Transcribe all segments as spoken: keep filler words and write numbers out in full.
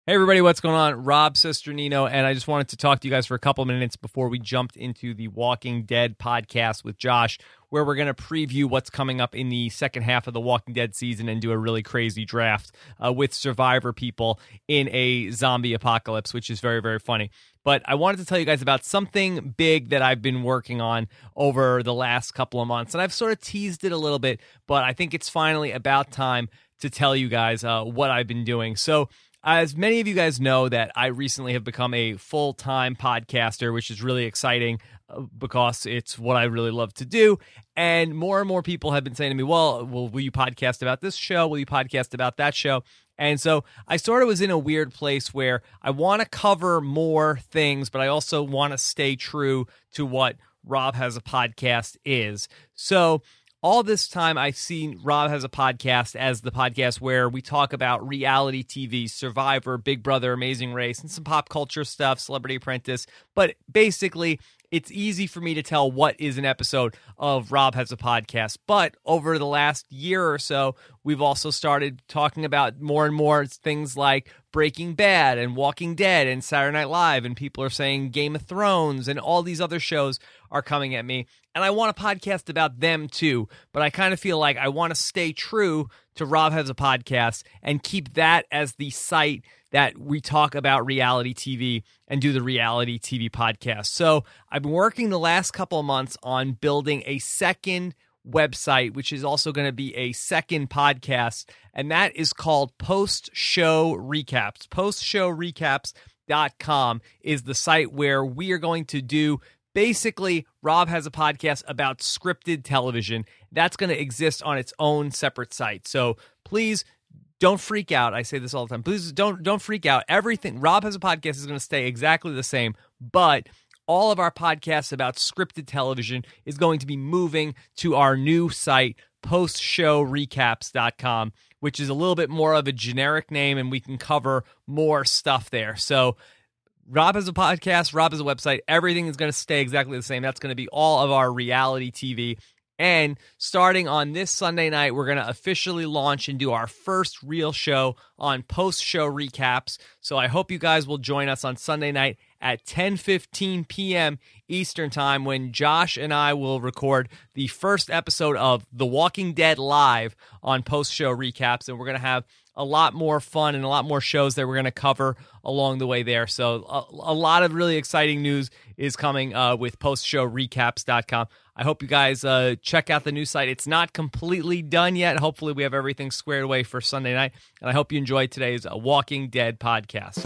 Hey everybody, what's going on? Rob Cesternino, and I just wanted to talk to you guys for a couple minutes before we jumped into the Walking Dead podcast with Josh, where we're going to preview what's coming up in the second half of the Walking Dead season and do a really crazy draft uh, with Survivor people in a zombie apocalypse, which is very, very funny. But I wanted to tell you guys about something big that I've been working on over the last couple of months, and I've sort of teased it a little bit, but I think it's finally about time to tell you guys uh, what I've been doing. So, as many of you guys know, that I recently have become a full-time podcaster, which is really exciting uh, because it's what I really love to do. And more and more people have been saying to me, well, well, will you podcast about this show? Will you podcast about that show? And so I sort of was in a weird place where I want to cover more things, but I also want to stay true to what Rob Has a Podcast is. So all this time, I've seen Rob Has a Podcast as the podcast where we talk about reality T V, Survivor, Big Brother, Amazing Race, and some pop culture stuff, Celebrity Apprentice. But basically, it's easy for me to tell what is an episode of Rob Has a Podcast. But over the last year or so, we've also started talking about more and more things like Breaking Bad and Walking Dead and Saturday Night Live, and people are saying Game of Thrones and all these other shows are coming at me. And I want a podcast about them too, but I kind of feel like I want to stay true to Rob Has a Podcast and keep that as the site that we talk about reality T V and do the reality T V podcast. So I've been working the last couple of months on building a second website, which is also going to be a second podcast, and that is called Post Show Recaps. post show recaps dot com is the site where we are going to do basically Rob Has a Podcast about scripted television. That's going to exist on its own separate site. So please don't freak out. I say this all the time. Please don't don't freak out. Everything Rob Has a Podcast is going to stay exactly the same, but all of our podcasts about scripted television is going to be moving to our new site, post show recaps dot com, which is a little bit more of a generic name, and we can cover more stuff there. So Rob Has a Podcast, Rob Has a Website, everything is going to stay exactly the same. That's going to be all of our reality T V. And starting on this Sunday night, we're going to officially launch and do our first real show on post-show recaps. So I hope you guys will join us on Sunday night at ten fifteen p.m. Eastern Time when Josh and I will record the first episode of The Walking Dead Live on post-show recaps. And we're going to have a lot more fun and a lot more shows that we're going to cover along the way there. So a, a lot of really exciting news is coming uh, with post show recaps dot com. I hope you guys uh, check out the new site. It's not completely done yet. Hopefully we have everything squared away for Sunday night. And I hope you enjoyed today's uh, Walking Dead podcast.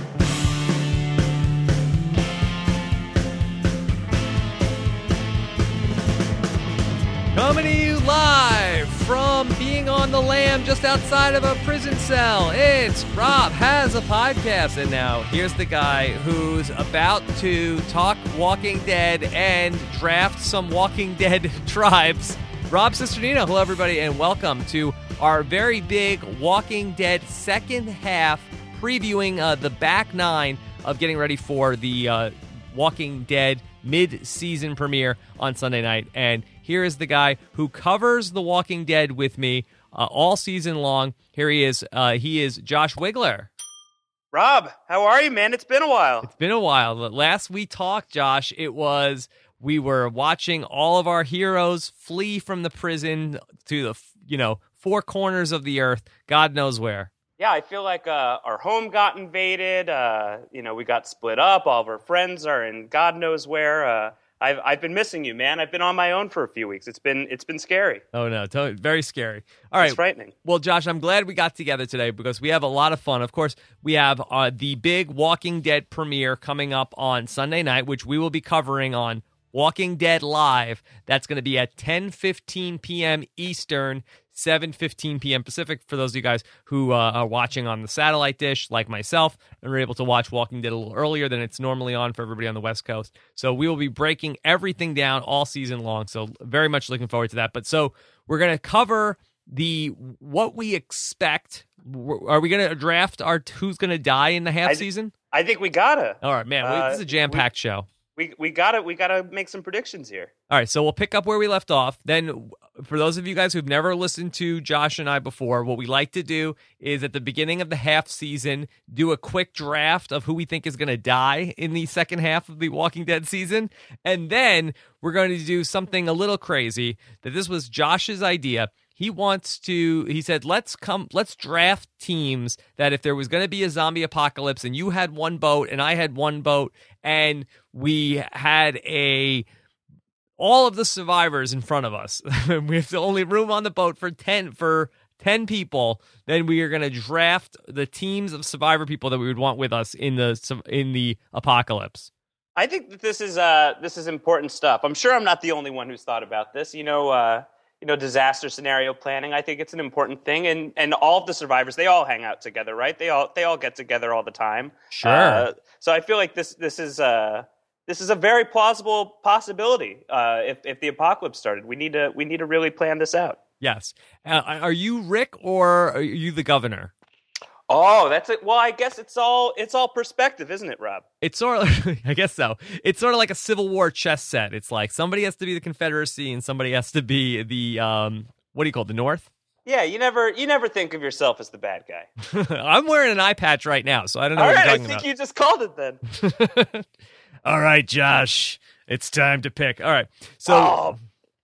Coming to you live from being on the lam just outside of a prison cell, it's Rob Has a Podcast. And now here's the guy who's about to talk Walking Dead and draft some Walking Dead tribes, Rob Cesternino. Hello, everybody, and welcome to our very big Walking Dead second half, previewing uh, the back nine of getting ready for the uh, Walking Dead mid-season premiere on Sunday night. And here is the guy who covers The Walking Dead with me uh, all season long. Here he is. Uh, he is Josh Wigler. Rob, how are you, man? It's been a while. It's been a while. Last we talked, Josh, it was we were watching all of our heroes flee from the prison to the, you know, four corners of the earth, God knows where. Yeah, I feel like uh, our home got invaded. Uh, you know, we got split up. All of our friends are in God knows where. Uh, I've I've been missing you, man. I've been on my own for a few weeks. It's been it's been scary. Oh no, totally, very scary. All right, it's frightening. Well, Josh, I'm glad we got together today because we have a lot of fun. Of course, we have uh, the big Walking Dead premiere coming up on Sunday night, which we will be covering on Walking Dead Live. That's going to be at ten fifteen p.m. Eastern, seven fifteen p.m. Pacific, for those of you guys who uh, are watching on the satellite dish, like myself, and are able to watch Walking Dead a little earlier than it's normally on for everybody on the West Coast. So we will be breaking everything down all season long, so very much looking forward to that. But so we're going to cover the what we expect. Are we going to draft our who's going to die in the half I, season? I think we gotta. All right, man. Uh, this is a jam-packed we, show. We we gotta we gotta make some predictions here. All right, so we'll pick up where we left off. Then for those of you guys who've never listened to Josh and I before, what we like to do is at the beginning of the half season, do a quick draft of who we think is going to die in the second half of the Walking Dead season. And then we're going to do something a little crazy that this was Josh's idea. He wants to, he said, let's come, let's draft teams that if there was going to be a zombie apocalypse and you had one boat and I had one boat and we had a, all of the survivors in front of us, we have the only room on the boat for ten, for ten people, then we are going to draft the teams of survivor people that we would want with us in the, in the apocalypse. I think that this is, uh, this is important stuff. I'm sure I'm not the only one who's thought about this. You know, uh, You know, disaster scenario planning. I think it's an important thing, and and all of the survivors, they all hang out together, right? They all they all get together all the time. Sure. Uh, so I feel like this this is uh this is a very plausible possibility. Uh, if if the apocalypse started, we need to we need to really plan this out. Yes. Uh, are you Rick or are you the governor? Oh, that's it. Well, I guess it's all it's all perspective, isn't it, Rob? It's sort of, I guess so. It's sort of like a Civil War chess set. It's like somebody has to be the Confederacy and somebody has to be the, um, what do you call it, the North? Yeah, you never you never think of yourself as the bad guy. I'm wearing an eye patch right now, so I don't know all what right, you're I talking think about. you just called it then. All right, Josh, it's time to pick. All right, so Oh.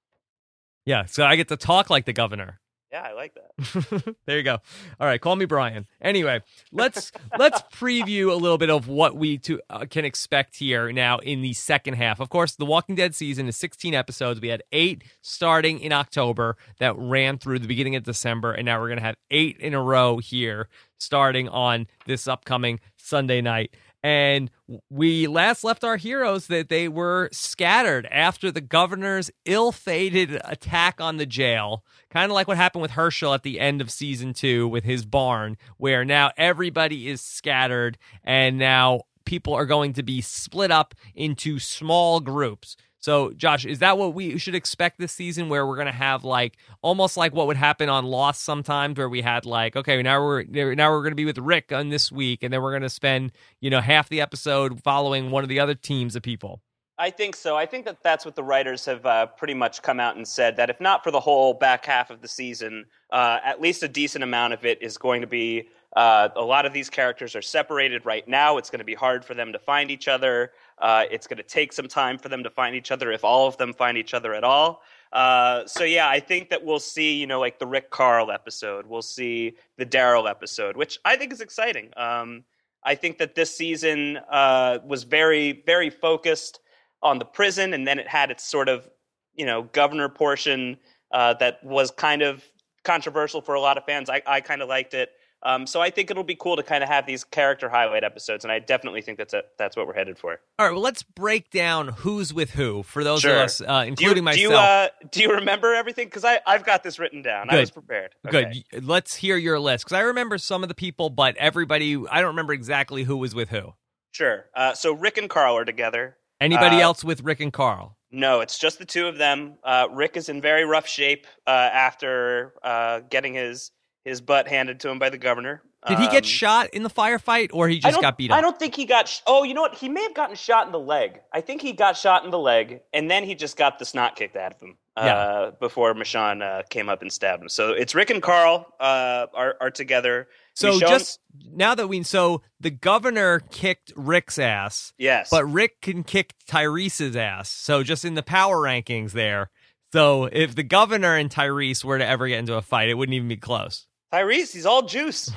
yeah, so I get to talk like the governor. Yeah, I like that. There you go. All right, call me Brian. Anyway, let's let's preview a little bit of what we to, uh, can expect here now in the second half. Of course, the Walking Dead season is sixteen episodes. We had eight starting in October that ran through the beginning of December, and now we're going to have eight in a row here starting on this upcoming Sunday night. And we last left our heroes that they were scattered after the governor's ill-fated attack on the jail, kind of like what happened with Herschel at the end of season two with his barn, where now everybody is scattered and now people are going to be split up into small groups. So, Josh, is that what we should expect this season, where we're going to have like almost like what would happen on Lost sometimes, where we had like, okay, now we're now we're going to be with Rick on this week, and then we're going to spend, you know, half the episode following one of the other teams of people? I think so. I think that that's what the writers have uh, pretty much come out and said, that if not for the whole back half of the season, uh, at least a decent amount of it is going to be, uh, a lot of these characters are separated right now. It's going to be hard for them to find each other. Uh, it's going to take some time for them to find each other, if all of them find each other at all. Uh, so, yeah, I think that we'll see, you know, like the Rick Carl episode. We'll see the Daryl episode, which I think is exciting. Um, I think that this season uh, was very, very focused on the prison, and then it had its sort of, you know, governor portion uh, that was kind of controversial for a lot of fans. I, I kind of liked it. Um, so I think it'll be cool to kind of have these character highlight episodes, and I definitely think that's a, that's what we're headed for. All right, well, let's break down who's with who for those Sure. of us, uh, including do you, myself. Do you, uh, do you remember everything? Because I've got this written down. Good. I was prepared. Okay. Good. Let's hear your list, because I remember some of the people, but everybody, I don't remember exactly who was with who. Sure. Uh, so Rick and Carl are together. Anybody Uh, else with Rick and Carl? No, it's just the two of them. Uh, Rick is in very rough shape uh, after uh, getting his his butt handed to him by the governor. Did he get Um, shot in the firefight, or he I just don't- got beat up? I don't think he got. Sh- oh, you know what? He may have gotten shot in the leg. I think he got shot in the leg, and then he just got the snot kicked out of him uh, Yeah. before Michonne uh, came up and stabbed him. So it's Rick and Carl uh, are are together. So Michonne- just now that we so the governor kicked Rick's ass, yes, but Rick can kick Tyrese's ass. So just in the power rankings there. So if the governor and Tyrese were to ever get into a fight, it wouldn't even be close. Tyrese, he's all juice.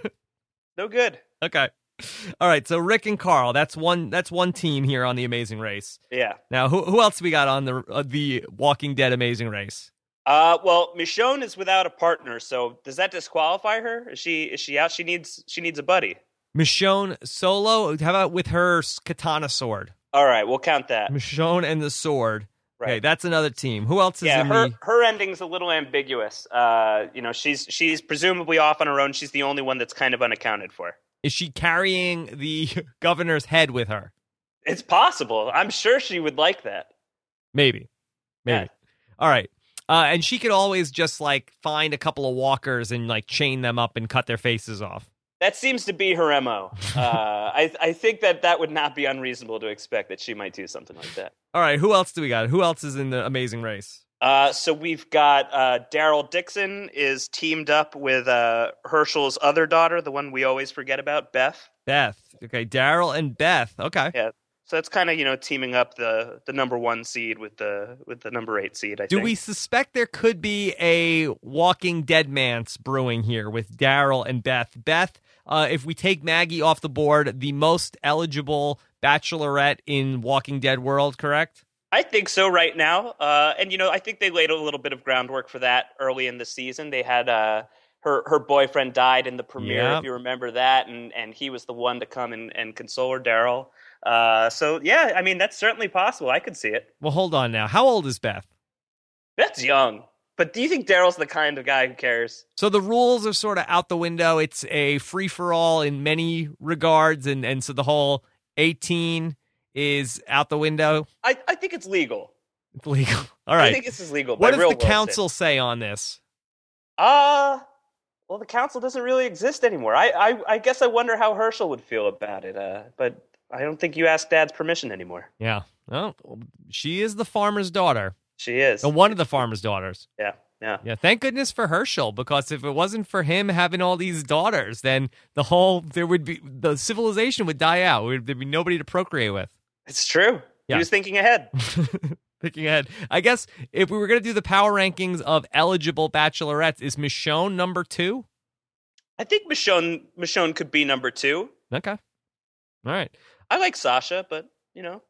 No good. Okay. All right, so Rick and Carl, that's one that's one team here on the Amazing Race. Yeah. Now, who who else we got on the uh, the Walking Dead Amazing Race? Uh, well, Michonne is without a partner, so does that disqualify her? Is she is she out? She needs she needs a buddy. Michonne solo. How about with her katana sword? All right, we'll count that. Michonne and the sword. Right. Okay, that's another team. Who else is Yeah, in her the? her ending's a little ambiguous. Uh, you know, she's she's presumably off on her own. She's the only one that's kind of unaccounted for. Is she carrying the governor's head with her? It's possible. I'm sure she would like that. Maybe. Maybe. Yeah. All right. Uh, and she could always just like find a couple of walkers and like chain them up and cut their faces off. That seems to be her M O. Uh, I I think that that would not be unreasonable to expect that she might do something like that. All right. Who else do we got? Who else is in the Amazing Race? Uh, so we've got uh, Daryl Dixon is teamed up with uh, Herschel's other daughter, the one we always forget about, Beth. Beth. Okay, Daryl and Beth. Okay. Yeah. So it's kind of, you know, teaming up the, the number one seed with the with the number eight seed, I Do think. we suspect there could be a Walking Dead man's brewing here with Daryl and Beth? Beth, uh, if we take Maggie off the board, the most eligible bachelorette in Walking Dead world, correct? I think so right now. Uh, and, you know, I think they laid a little bit of groundwork for that early in the season. They had uh, her her boyfriend died in the premiere, Yep. if you remember that, and, and he was the one to come and, and console her, Daryl. Uh, so, yeah, I mean, that's certainly possible. I could see it. Well, hold on now. How old is Beth? That's young. But do you think Daryl's the kind of guy who cares? So the rules are sort of out the window. It's a free-for-all in many regards, and, and so the whole eighteen is out the window. I, I think it's legal. It's legal. All right. I think this is legal. What by does real the world council say on this? Uh, well, the council doesn't really exist anymore. I, I, I guess I wonder how Herschel would feel about it. Uh, but I don't think you ask Dad's permission anymore. Yeah. Well, she is the farmer's daughter. She is. Uh, One of the farmer's daughters. Yeah, yeah. Yeah, thank goodness for Herschel, because if it wasn't for him having all these daughters, then the whole, there would be, the civilization would die out. There'd be nobody to procreate with. It's true. Yeah. He was thinking ahead. Thinking ahead. I guess if we were going to do the power rankings of eligible bachelorettes, is Michonne number two? I think Michonne, Michonne could be number two. Okay. All right. I like Sasha, but, you know,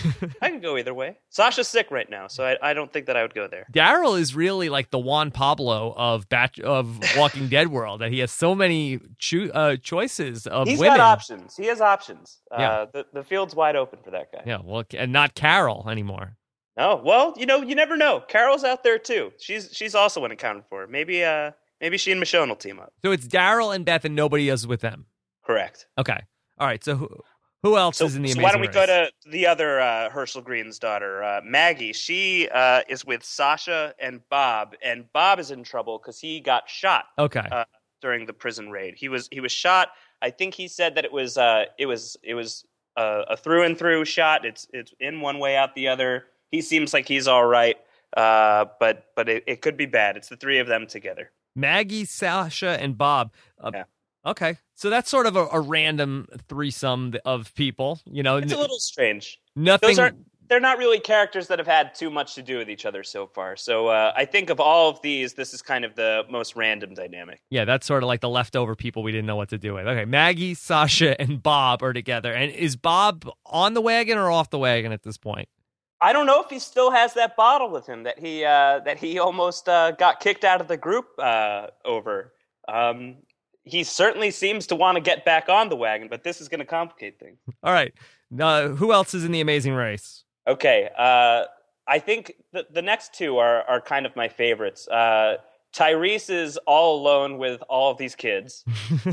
I could go either way. Sasha's sick right now, so I, I don't think that I would go there. Daryl is really like the Juan Pablo of Bat- of Walking Dead world, that he has so many cho- uh, choices of He's women. got options. He has options. Yeah. Uh, the, the field's wide open for that guy. Yeah, well, and not Carol anymore. Oh, well, you know, you never know. Carol's out there, too. She's she's also unaccounted for. Maybe uh, maybe she and Michonne will team up. So it's Daryl and Beth, and nobody else with them. Correct. Okay. All right. So who, who else So, is in the so Amazing why don't we Race? go to the other uh, Herschel Green's daughter, uh, Maggie? She uh, is with Sasha and Bob, and Bob is in trouble because he got shot Okay. uh, during the prison raid. He was he was shot. I think he said that it was uh, it was it was a, a through and through shot. It's it's in one way, out the other. He seems like he's all right, uh, but but it, it could be bad. It's the three of them together. Maggie, Sasha, and Bob. Uh, Yeah. Okay. So that's sort of a, a random threesome of people. You know, It's a little strange. nothing. Those aren't. They're not really characters that have had too much to do with each other so far. So uh, I think of all of these, this is kind of the most random dynamic. Yeah, that's sort of like the leftover people we didn't know what to do with. Okay, Maggie, Sasha, and Bob are together. And is Bob on the wagon or off the wagon at this point? I don't know if he still has that bottle with him that he uh, that he almost uh, got kicked out of the group uh, over. Um, he certainly seems to want to get back on the wagon, but this is going to complicate things. All right. Uh, who else is in the Amazing Race? Okay, uh, I think the, the next two are, are kind of my favorites. Uh, Tyrese is all alone with all of these kids.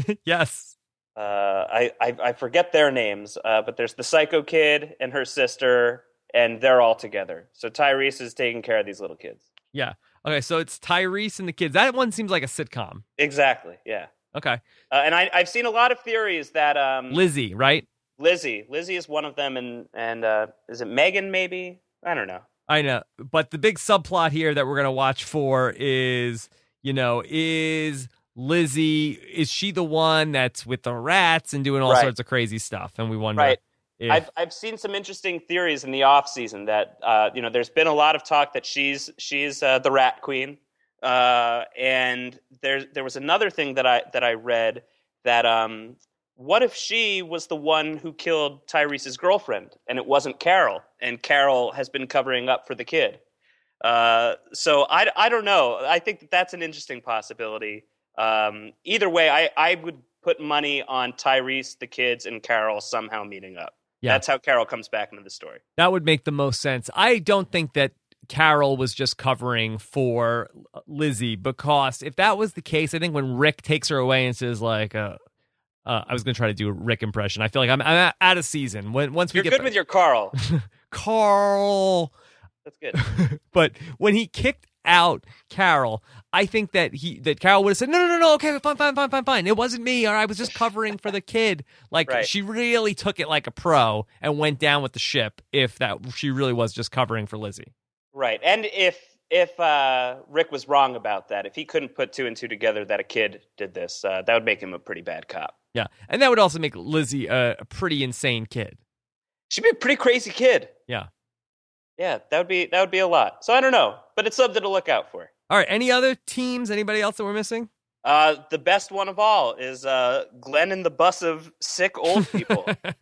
Yes. Uh, I, I I forget their names, uh, but there's the Psycho Kid and her sister, and they're all together. So Tyrese is taking care of these little kids. Yeah. Okay, so it's Tyrese and the kids. That one seems like a sitcom. Exactly, yeah. Okay. Uh, and I, I've seen a lot of theories that um, Lizzie, right? Lizzie, Lizzie is one of them, and and uh, is it Megan? Maybe, I don't know. I know. But the big subplot here that we're going to watch for is, you know, is Lizzie, is she the one that's with the rats and doing all Right. sorts of crazy stuff? And we wonder Right. if... I've I've seen some interesting theories in the off season that uh, you know there's been a lot of talk that she's she's uh, the Rat Queen, uh, and there there was another thing that I that I read that um, what if she was the one who killed Tyrese's girlfriend and it wasn't Carol, and Carol has been covering up for the kid. Uh, so I, I don't know. I think that that's an interesting possibility. Um, either way, I, I would put money on Tyrese, the kids, and Carol somehow meeting up. Yeah. That's how Carol comes back into the story. That would make the most sense. I don't think that Carol was just covering for Lizzie, because if that was the case, I think when Rick takes her away and says like, uh, uh, I was going to try to do a Rick impression. I feel like I'm, I'm out of season. When once we You're get good back- with your Carl. Carl. That's good. But when he kicked out Carol, I think that he that Carol would have said, no, no, no, no, okay, fine, fine, fine, fine, fine. It wasn't me, or I was just covering for the kid. Like, Right. she really took it like a pro and went down with the ship if that she really was just covering for Lizzie. Right. And if if uh, Rick was wrong about that, if he couldn't put two and two together that a kid did this, uh, that would make him a pretty bad cop. Yeah, and that would also make Lizzie a, a pretty insane kid. She'd be a pretty crazy kid. Yeah. Yeah, that would be that would be a lot. So I don't know, but it's something to look out for. All right, any other teams? Anybody else that we're missing? Uh, the best one of all is uh, Glenn and the bus of sick old people.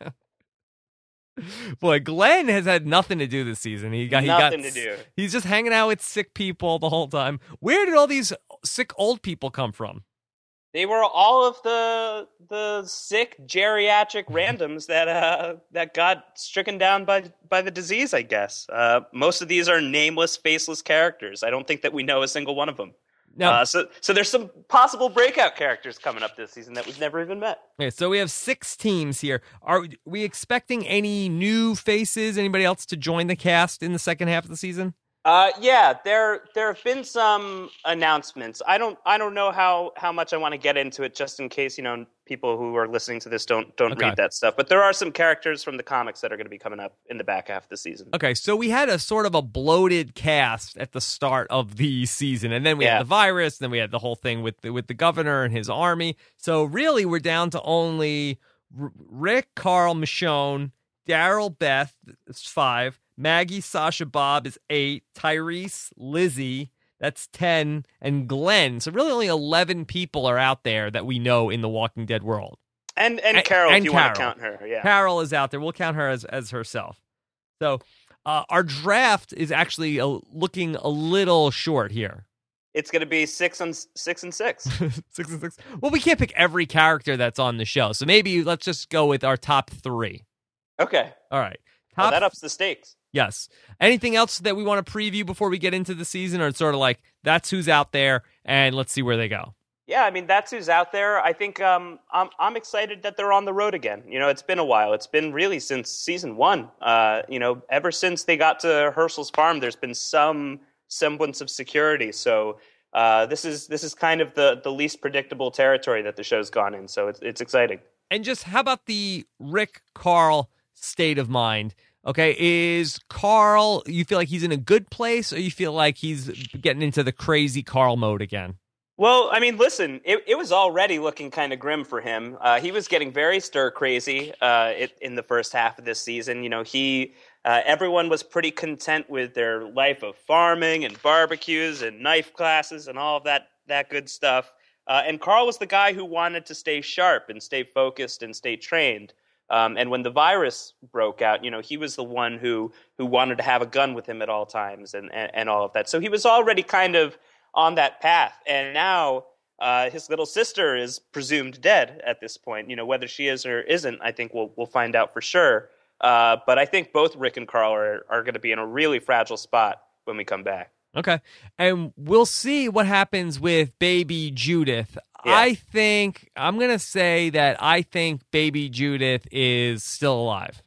Boy, Glenn has had nothing to do this season. He got nothing he got, to do. He's just hanging out with sick people the whole time. Where did all these sick old people come from? They were all of the the sick geriatric randoms that uh, that got stricken down by by the disease, I guess. Uh, most of these are nameless, faceless characters. I don't think that we know a single one of them. No. Uh, so so there's some possible breakout characters coming up this season that we've never even met. Okay, so we have six teams here. Are we expecting any new faces, anybody else to join the cast in the second half of the season? Uh, yeah, there there have been some announcements. I don't I don't know how, how much I want to get into it, just in case, you know, people who are listening to this don't don't okay. read that stuff. But there are some characters from the comics that are going to be coming up in the back half of the season. Okay, so we had a sort of a bloated cast at the start of the season, and then we yeah. had the virus, and then we had the whole thing with the, with the governor and his army. So really, we're down to only R- Rick, Carl, Michonne, Daryl, Beth, it's five. Maggie, Sasha, Bob is eight. Tyrese, Lizzie, that's ten. And Glenn. So really only eleven people are out there that we know in the Walking Dead world. And and, and Carol, and if you Carol. want to count her. Yeah. Carol is out there. We'll count her as, as herself. So uh, our draft is actually uh, looking a little short here. It's going to be six and six and six. six and six. Well, we can't pick every character that's on the show. So maybe let's just go with our top three. Okay. All right. Top, well, that ups the stakes. Yes. Anything else that we want to preview before we get into the season, or it's sort of like that's who's out there and let's see where they go? Yeah, I mean that's who's out there. I think um, I'm I'm excited that they're on the road again. You know, it's been a while. It's been really since season one. Uh, you know, ever since they got to Herschel's farm, there's been some semblance of security. So uh, this is this is kind of the the least predictable territory that the show's gone in. So it's it's exciting. And just how about the Rick Carl state of mind? Okay, is Carl, you feel like he's in a good place, or you feel like he's getting into the crazy Carl mode again? Well, I mean, listen, it, it was already looking kind of grim for him. Uh, he was getting very stir crazy uh, it, in the first half of this season. You know, he uh, everyone was pretty content with their life of farming and barbecues and knife classes and all of that that good stuff. Uh, and Carl was the guy who wanted to stay sharp and stay focused and stay trained. Um, and when the virus broke out, you know, he was the one who who wanted to have a gun with him at all times and, and, and all of that. So he was already kind of on that path. And now uh, his little sister is presumed dead at this point. You know, whether she is or isn't, I think we'll we'll find out for sure. Uh, but I think both Rick and Carl are, are going to be in a really fragile spot when we come back. Okay. And we'll see what happens with baby Judith. Yeah. I think, I'm going to say that I think baby Judith is still alive.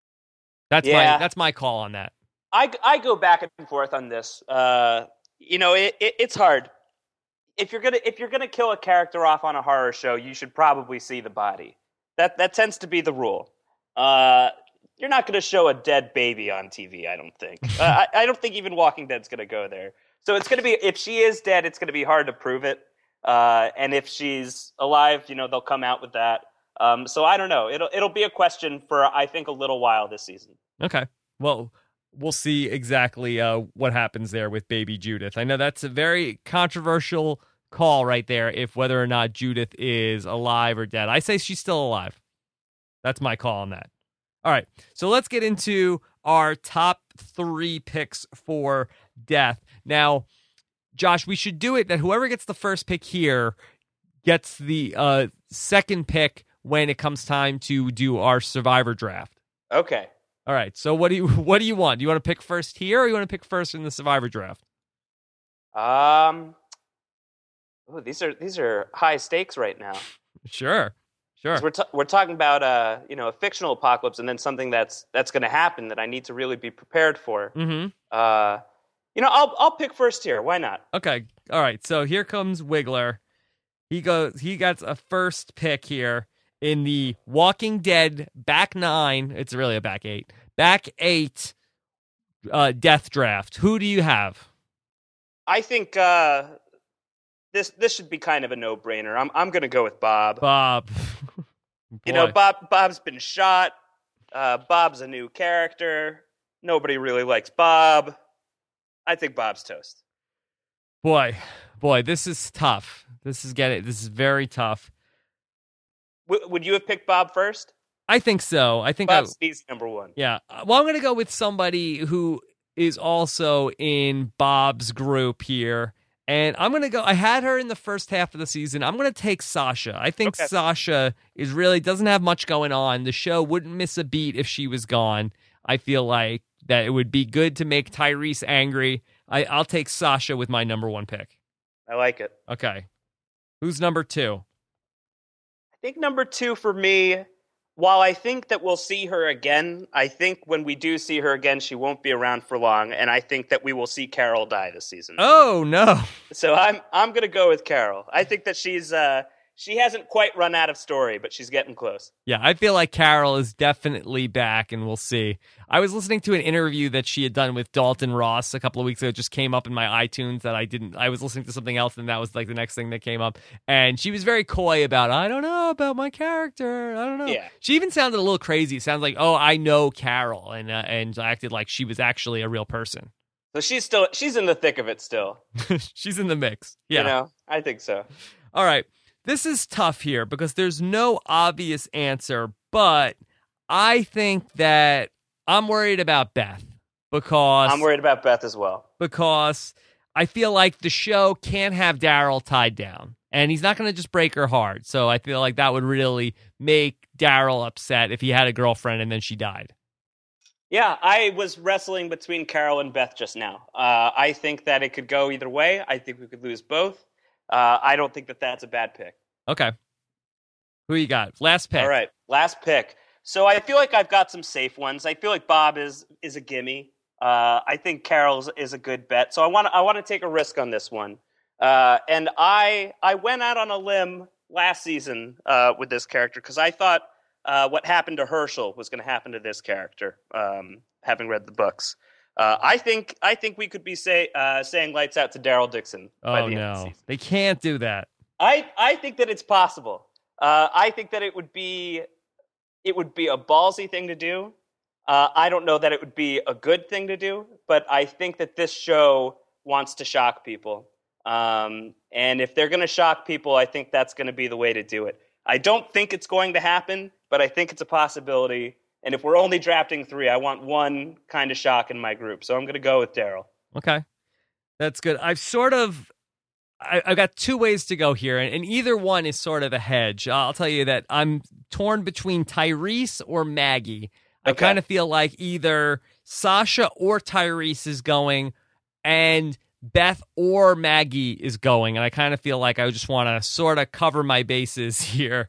That's yeah. my that's my call on that. I, I go back and forth on this. Uh, you know, it, it, it's hard. If you're gonna if you're gonna kill a character off on a horror show, you should probably see the body. That that tends to be the rule. Uh, you're not going to show a dead baby on T V, I don't think. uh, I, I don't think even Walking Dead's going to go there. So it's going to be, if she is dead, it's going to be hard to prove it. Uh, and if she's alive, you know, they'll come out with that. Um, so I don't know. It'll it'll be a question for, I think, a little while this season. Okay. Well, we'll see exactly uh, what happens there with baby Judith. I know that's a very controversial call right there, if whether or not Judith is alive or dead. I say she's still alive. That's my call on that. All right, so let's get into our top three picks for death. Now, Josh, we should do it that whoever gets the first pick here gets the uh, second pick when it comes time to do our Survivor draft. Okay. All right, so what do you what do you want? Do you want to pick first here, or you want to pick first in the Survivor draft? Um, oh, these are these are high stakes right now. Sure. Sure. We're t- we're talking about uh you know a fictional apocalypse and then something that's that's going to happen that I need to really be prepared for. Mm-hmm. Uh, you know I'll I'll pick first here. Why not? Okay. All right. So here comes Wiggler. He goes. He gets a first pick here in the Walking Dead back nine. It's really a back eight. Back eight. Uh, death draft. Who do you have? I think uh, this this should be kind of a no brainer. I'm I'm going to go with Bob. Bob. You know, Bob Bob's been shot. Uh, Bob's a new character. Nobody really likes Bob. I think Bob's toast. Boy, boy, this is tough. This is getting. This is very tough. W- would you have picked Bob first? I think so. I think Bob's I, easy number one. Yeah. Well, I'm going to go with somebody who is also in Bob's group here. And I'm going to go, I had her in the first half of the season. I'm going to take Sasha. I think Okay. Sasha is really, doesn't have much going on. The show wouldn't miss a beat if she was gone. I feel like that it would be good to make Tyrese angry. I, I'll take Sasha with my number one pick. I like it. Okay. Who's number two? I think number two for me, while I think that we'll see her again, I think when we do see her again, she won't be around for long, and I think that we will see Carol die this season. Oh, no. So I'm I'm going to go with Carol. I think that she's uh, she hasn't quite run out of story, but she's getting close. Yeah, I feel like Carol is definitely back, and we'll see. I was listening to an interview that she had done with Dalton Ross a couple of weeks ago. It just came up in my iTunes that I didn't. I was listening to something else, and that was like the next thing that came up. And she was very coy about, I don't know about my character. I don't know. Yeah. She even sounded a little crazy. It sounds like, oh, I know Carol, and uh, and acted like she was actually a real person. So she's still she's in the thick of it still. She's in the mix. Yeah. You know, I think so. All right. This is tough here because there's no obvious answer, but I think that I'm worried about Beth because I'm worried about Beth as well. because I feel like the show can't have Daryl tied down, and he's not going to just break her heart. So I feel like that would really make Daryl upset if he had a girlfriend and then she died. Yeah, I was wrestling between Carol and Beth just now. Uh, I think that it could go either way. I think we could lose both. Uh, I don't think that that's a bad pick. Okay. Who you got? Last pick. All right, last pick. So I feel like I've got some safe ones. I feel like Bob is is a gimme. Uh, I think Carol's is a good bet. So I want to I want to take a risk on this one. Uh, and I I went out on a limb last season uh, with this character because I thought uh, what happened to Herschel was going to happen to this character. Um, having read the books, uh, I think I think we could be say uh, saying lights out to Daryl Dixon by Oh, the end of the no. season. They can't do that. I, I think that it's possible. Uh, I think that it would be it would be a ballsy thing to do. Uh, I don't know that it would be a good thing to do, but I think that this show wants to shock people. Um, and if they're going to shock people, I think that's going to be the way to do it. I don't think it's going to happen, but I think it's a possibility. And if we're only drafting three, I want one kind of shock in my group. So I'm going to go with Daryl. Okay. That's good. I've sort of I, I've got two ways to go here, and, and either one is sort of a hedge. I'll tell you that I'm torn between Tyrese or Maggie. I Okay. kind of feel like either Sasha or Tyrese is going, and Beth or Maggie is going, and I kind of feel like I just want to sort of cover my bases here.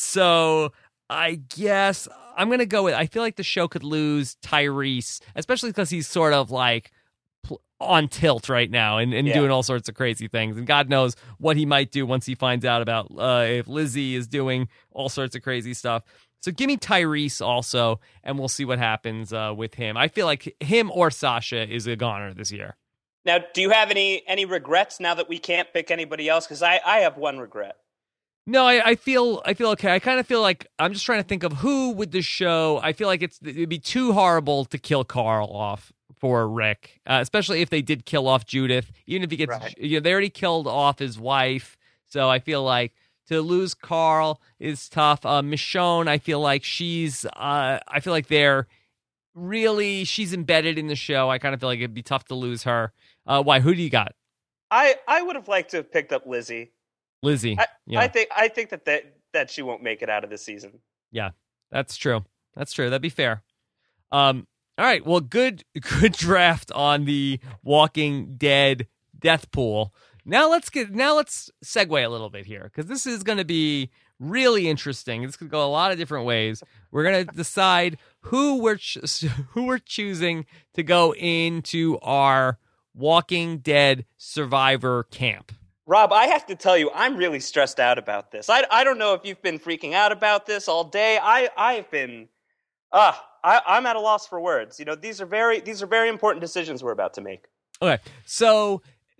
So I guess I'm going to go with, I feel like the show could lose Tyrese, especially because he's sort of like pl- on tilt right now and, and Yeah. doing all sorts of crazy things. And God knows what he might do once he finds out about uh, if Lizzie is doing all sorts of crazy stuff. So give me Tyrese also, and we'll see what happens uh, with him. I feel like him or Sasha is a goner this year. Now, do you have any any regrets now that we can't pick anybody else? Because I, I have one regret. No, I, I feel I feel okay. I kind of feel like I'm just trying to think of who would the show. I feel like it's it'd be too horrible to kill Carl off for Rick, uh, especially if they did kill off Judith. Even if he gets, Right. you know, they already killed off his wife, so I feel like to lose Carl is tough. Uh, Michonne, I feel like she's, uh, I feel like they're really she's embedded in the show. I kind of feel like it'd be tough to lose her. Uh, why? Who do you got? I, I would have liked to have picked up Lizzie. Lizzie. I, yeah. I think I think that, that that she won't make it out of this season. Yeah, that's true. That's true. That'd be fair. Um, all right. Well, good, good draft on the Walking Dead death pool. Now let's get. Now let's segue a little bit here because this is going to be really interesting. This could go a lot of different ways. We're going to decide who we're ch- who we're choosing to go into our Walking Dead survivor camp. Rob, I have to tell you, I'm really stressed out about this. I, I don't know if you've been freaking out about this all day. I I've been, ah, I, I'm at a loss for words. You know, these are very these are very important decisions we're about to make. Okay, so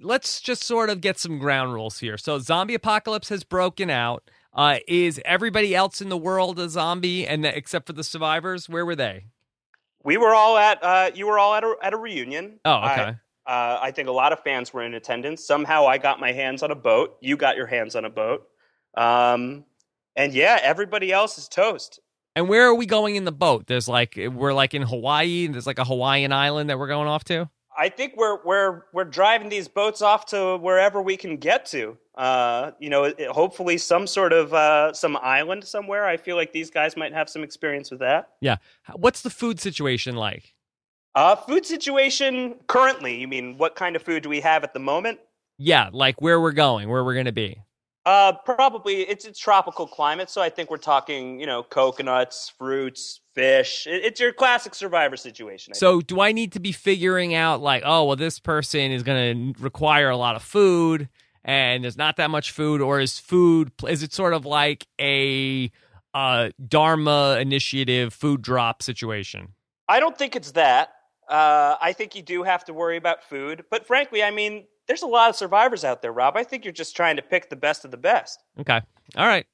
let's just sort of get some ground rules here. So zombie apocalypse has broken out. Uh, is everybody else in the world a zombie, and the, except for the survivors? Where were they? We were all at. Uh, you were all at a at a reunion. Oh, okay. I, uh, I think a lot of fans were in attendance. Somehow, I got my hands on a boat. You got your hands on a boat. Um, and yeah, everybody else is toast. And where are we going in the boat? There's like we're like in Hawaii. There's like a Hawaiian island that we're going off to. I think we're we're we're driving these boats off to wherever we can get to. Uh, you know, it, hopefully some sort of uh, some island somewhere. I feel like these guys might have some experience with that. Yeah. What's the food situation like? Uh, food situation currently. You mean what kind of food do we have at the moment? Yeah, like where we're going, where we're going to be. Uh, probably it's a tropical climate, so I think we're talking, you know, coconuts, fruits, fish. It, it's your classic Survivor situation. I so think. Do I need to be figuring out like, oh, well, this person is going to require a lot of food and there's not that much food, or is food, is it sort of like a uh, Dharma initiative food drop situation? I don't think it's that. Uh, I think you do have to worry about food, but frankly, I mean, there's a lot of survivors out there, Rob. I think you're just trying to pick the best of the best. Okay. All right.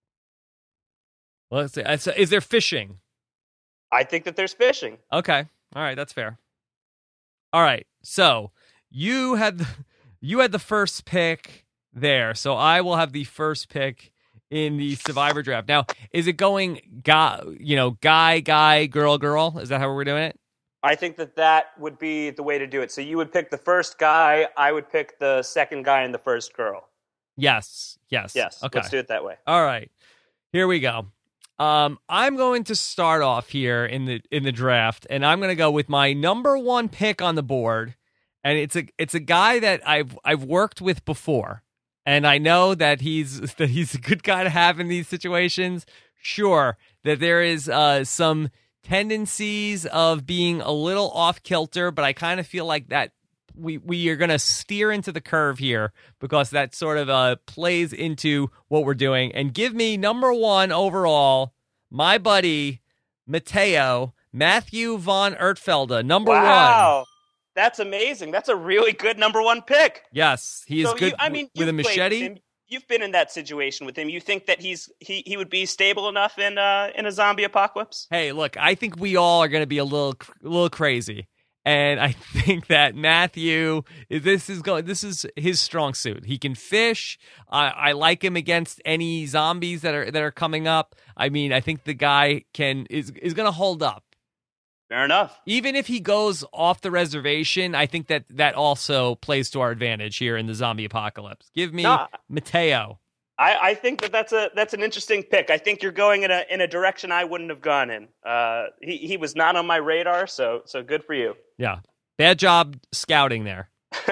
Well, let's see. Is there fishing? I think that there's fishing. Okay. All right. That's fair. All right. So you had the, you had the first pick there. So I will have the first pick in the Survivor draft. Now, is it going guy, you know, guy, guy, girl, girl? Is that how we're doing it? I think that that would be the way to do it. So you would pick the first guy, I would pick the second guy, and the first girl. Yes, yes. Yes, okay. Let's do it that way. All right, here we go. Um, I'm going to start off here in the in the draft, and I'm going to go with my number one pick on the board, and it's a it's a guy that I've I've worked with before, and I know that he's that he's a good guy to have in these situations. Sure, that there is uh, some tendencies of being a little off kilter, but I kind of feel like that we we are going to steer into the curve here because that sort of uh, plays into what we're doing. And give me number one overall, my buddy Mateo, Matthew von Ertfelda, number wow. one. Wow, that's amazing. That's a really good number one pick. Yes, he is so good you, I mean, with a machete. With him. You've been in that situation with him. You think that he's he, he would be stable enough in uh, in a zombie apocalypse? Hey, look, I think we all are going to be a little a little crazy, and I think that Matthew this is going this is his strong suit. He can fish. I, I like him against any zombies that are that are coming up. I mean, I think the guy can is is going to hold up. Fair enough. Even if he goes off the reservation, I think that that also plays to our advantage here in the zombie apocalypse. Give me no, Mateo. I, I think that that's a that's an interesting pick. I think you're going in a in a direction I wouldn't have gone in. Uh, he he was not on my radar, so so good for you. Yeah, bad job scouting there.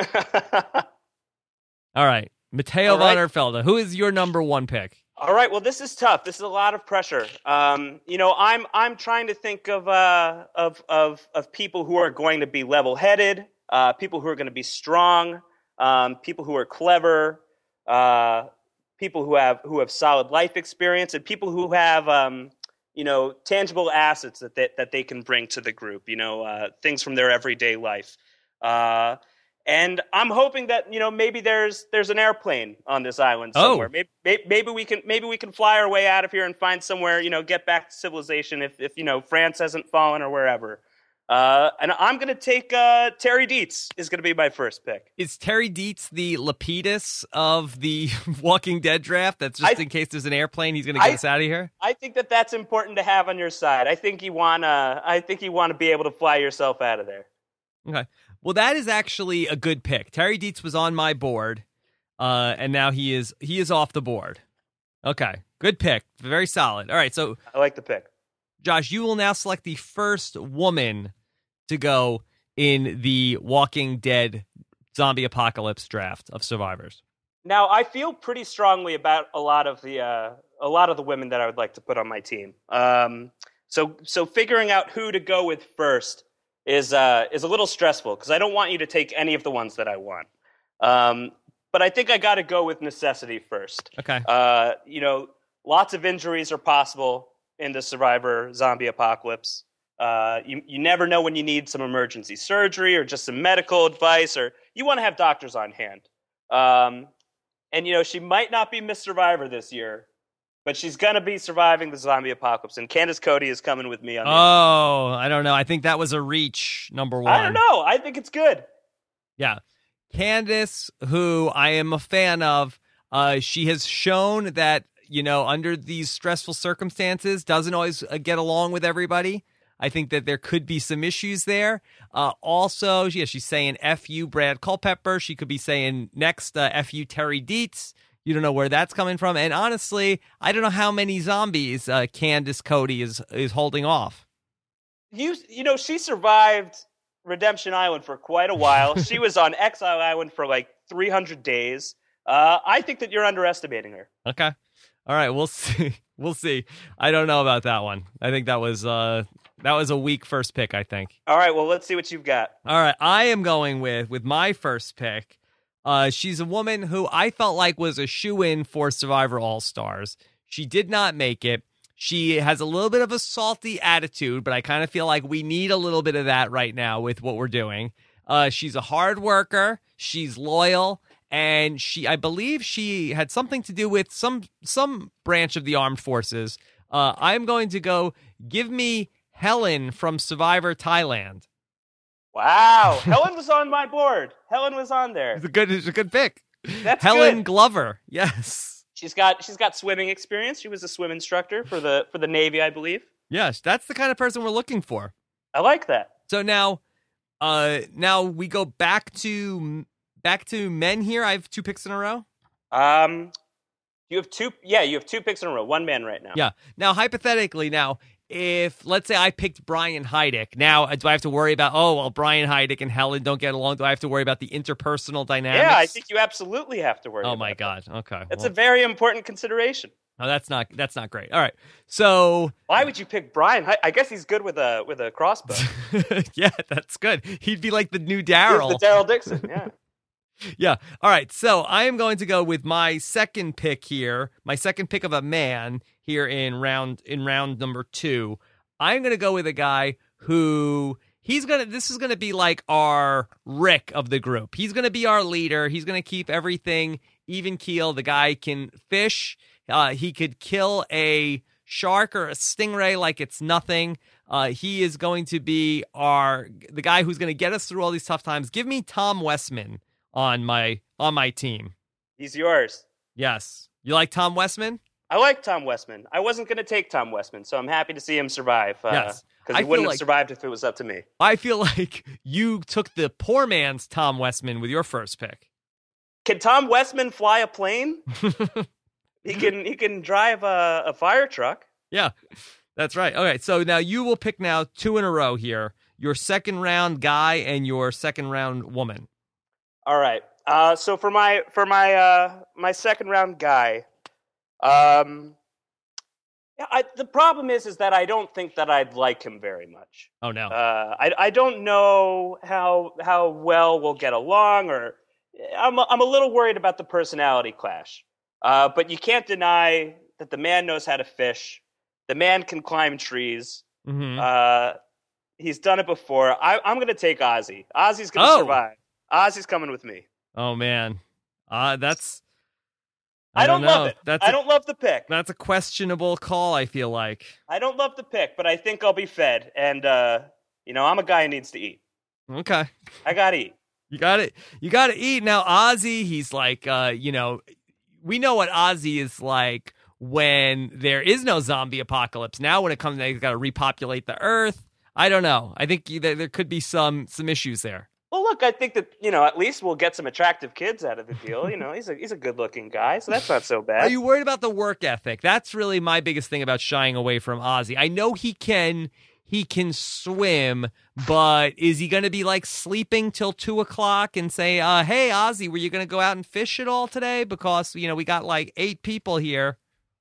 All right, Mateo All right. von Ertfelda. Who is your number one pick? All right. Well, this is tough. This is a lot of pressure. Um, you know, I'm I'm trying to think of uh, of of of people who are going to be level-headed, uh, people who are going to be strong, um, people who are clever, uh, people who have who have solid life experience, and people who have um, you know tangible assets that they, that they can bring to the group. You know, uh, things from their everyday life. Uh, And I'm hoping that you know maybe there's there's an airplane on this island somewhere. Oh. Maybe, maybe we can maybe we can fly our way out of here and find somewhere you know get back to civilization if if you know France hasn't fallen or wherever. Uh, and I'm going to take uh, Terry Dietz is going to be my first pick. Is Terry Dietz the Lapidus of the Walking Dead draft? That's just I, in case there's an airplane, he's going to get I, us out of here. I think that that's important to have on your side. I think you wanna I think you want to be able to fly yourself out of there. Okay. Well, that is actually a good pick. Terry Dietz was on my board, uh, and now he is he is off the board. Okay, good pick. Very solid. All right, so I like the pick. Josh, you will now select the first woman to go in the Walking Dead zombie apocalypse draft of survivors. Now, I feel pretty strongly about a lot of the uh, a lot of the women that I would like to put on my team. Um, so, so figuring out who to go with first is uh, is a little stressful because I don't want you to take any of the ones that I want. Um, but I think I got to go with necessity first. Okay. Uh, you know, lots of injuries are possible in the Survivor zombie apocalypse. Uh, you you never know when you need some emergency surgery or just some medical advice, or you want to have doctors on hand. Um, and, you know, she might not be Miss Survivor this year, but she's going to be surviving the zombie apocalypse. And Candace Cody is coming with me on Oh, I don't know. I think that was a reach, number one. I don't know. I think it's good. Yeah. Candace, who I am a fan of, uh, she has shown that, you know, under these stressful circumstances, doesn't always uh, get along with everybody. I think that there could be some issues there. Uh, also, yeah, she's saying F you, Brad Culpepper. She could be saying next, uh, F you, Terry Dietz. You don't know where that's coming from. And honestly, I don't know how many zombies uh, Candace Cody is is holding off. You, you know, she survived Redemption Island for quite a while. She was on Exile Island for like three hundred days. Uh, I think that you're underestimating her. Okay. All right, we'll see. We'll see. I don't know about that one. I think that was uh, that was a weak first pick, I think. All right, well, let's see what you've got. All right, I am going with with my first pick. Uh, she's a woman who I felt like was a shoo-in for Survivor All-Stars. She did not make it. She has a little bit of a salty attitude, but I kind of feel like we need a little bit of that right now with what we're doing. Uh, she's a hard worker. She's loyal. And she, I believe she had something to do with some some branch of the armed forces. Uh, I'm going to go, give me Helen from Survivor Thailand. Wow. Helen was on my board. Helen was on there. It's a good, it's a good pick. That's Helen good. Glover. Yes. She's got she's got swimming experience. She was a swim instructor for the for the Navy, I believe. Yes, that's the kind of person we're looking for. I like that. So now, uh, now we go back to back to men here. I have two picks in a row. Um, you have two. Yeah, you have two picks in a row. One man right now. Yeah. Now, hypothetically, now if let's say I picked Brian Heidick, now do I have to worry about? Oh, well, Brian Heidick and Helen don't get along. Do I have to worry about the interpersonal dynamics? Yeah, I think you absolutely have to worry. Oh about my that. God. Okay. That's well, a very important consideration. No, that's not that's not great. All right. So why would you pick Brian? I, I guess he's good with a with a crossbow. yeah, that's good. He'd be like the new Daryl. He's the Daryl Dixon. Yeah. Yeah. All right. So I am going to go with my second pick here, my second pick of a man here in round in round number two. I'm going to go with a guy who he's going to this is going to be like our Rick of the group. He's going to be our leader. He's going to keep everything even keel. The guy can fish. Uh, he could kill a shark or a stingray like it's nothing. Uh, he is going to be our the guy who's going to get us through all these tough times. Give me Tom Westman on my on my team. He's yours. Yes. You like Tom Westman? I like Tom Westman. I wasn't going to take Tom Westman, so I'm happy to see him survive. Uh, Yes. Because he I wouldn't feel have like- survived if it was up to me. I feel like you took the poor man's Tom Westman with your first pick. Can Tom Westman fly a plane? he can he can drive a, a fire truck. Yeah, that's right. Okay, so now you will pick now two in a row here. Your second round guy and your second round woman. All right. Uh, so for my for my uh, my second round guy, um, yeah, I, the problem is is that I don't think that I'd like him very much. Oh no. Uh, I I don't know how how well we'll get along, or I'm a, I'm a little worried about the personality clash. Uh, but you can't deny that the man knows how to fish. The man can climb trees. Mm-hmm. Uh, he's done it before. I, I'm going to take Ozzy. Ozzy's going to Oh. survive. Ozzy's coming with me. Oh man, uh, that's. I, don't, know. love it. That's I a, don't love the pick. That's a questionable call. I feel like. I don't love the pick, but I think I'll be fed. And uh, you know, I'm a guy who needs to eat. Okay. I got to eat. You got it. You got to eat now. Ozzy, he's like, uh, you know, we know what Ozzy is like when there is no zombie apocalypse. Now, when it comes, they've got to repopulate the Earth. I don't know. I think there, there could be some some issues there. Well, look, I think that, you know, at least we'll get some attractive kids out of the deal. You know, he's a he's a good-looking guy, so that's not so bad. Are you worried about the work ethic? That's really my biggest thing about shying away from Ozzy. I know he can he can swim, but is he going to be like sleeping till two o'clock and say, uh, "Hey, Ozzy, were you going to go out and fish at all today?" Because you know we got like eight people here.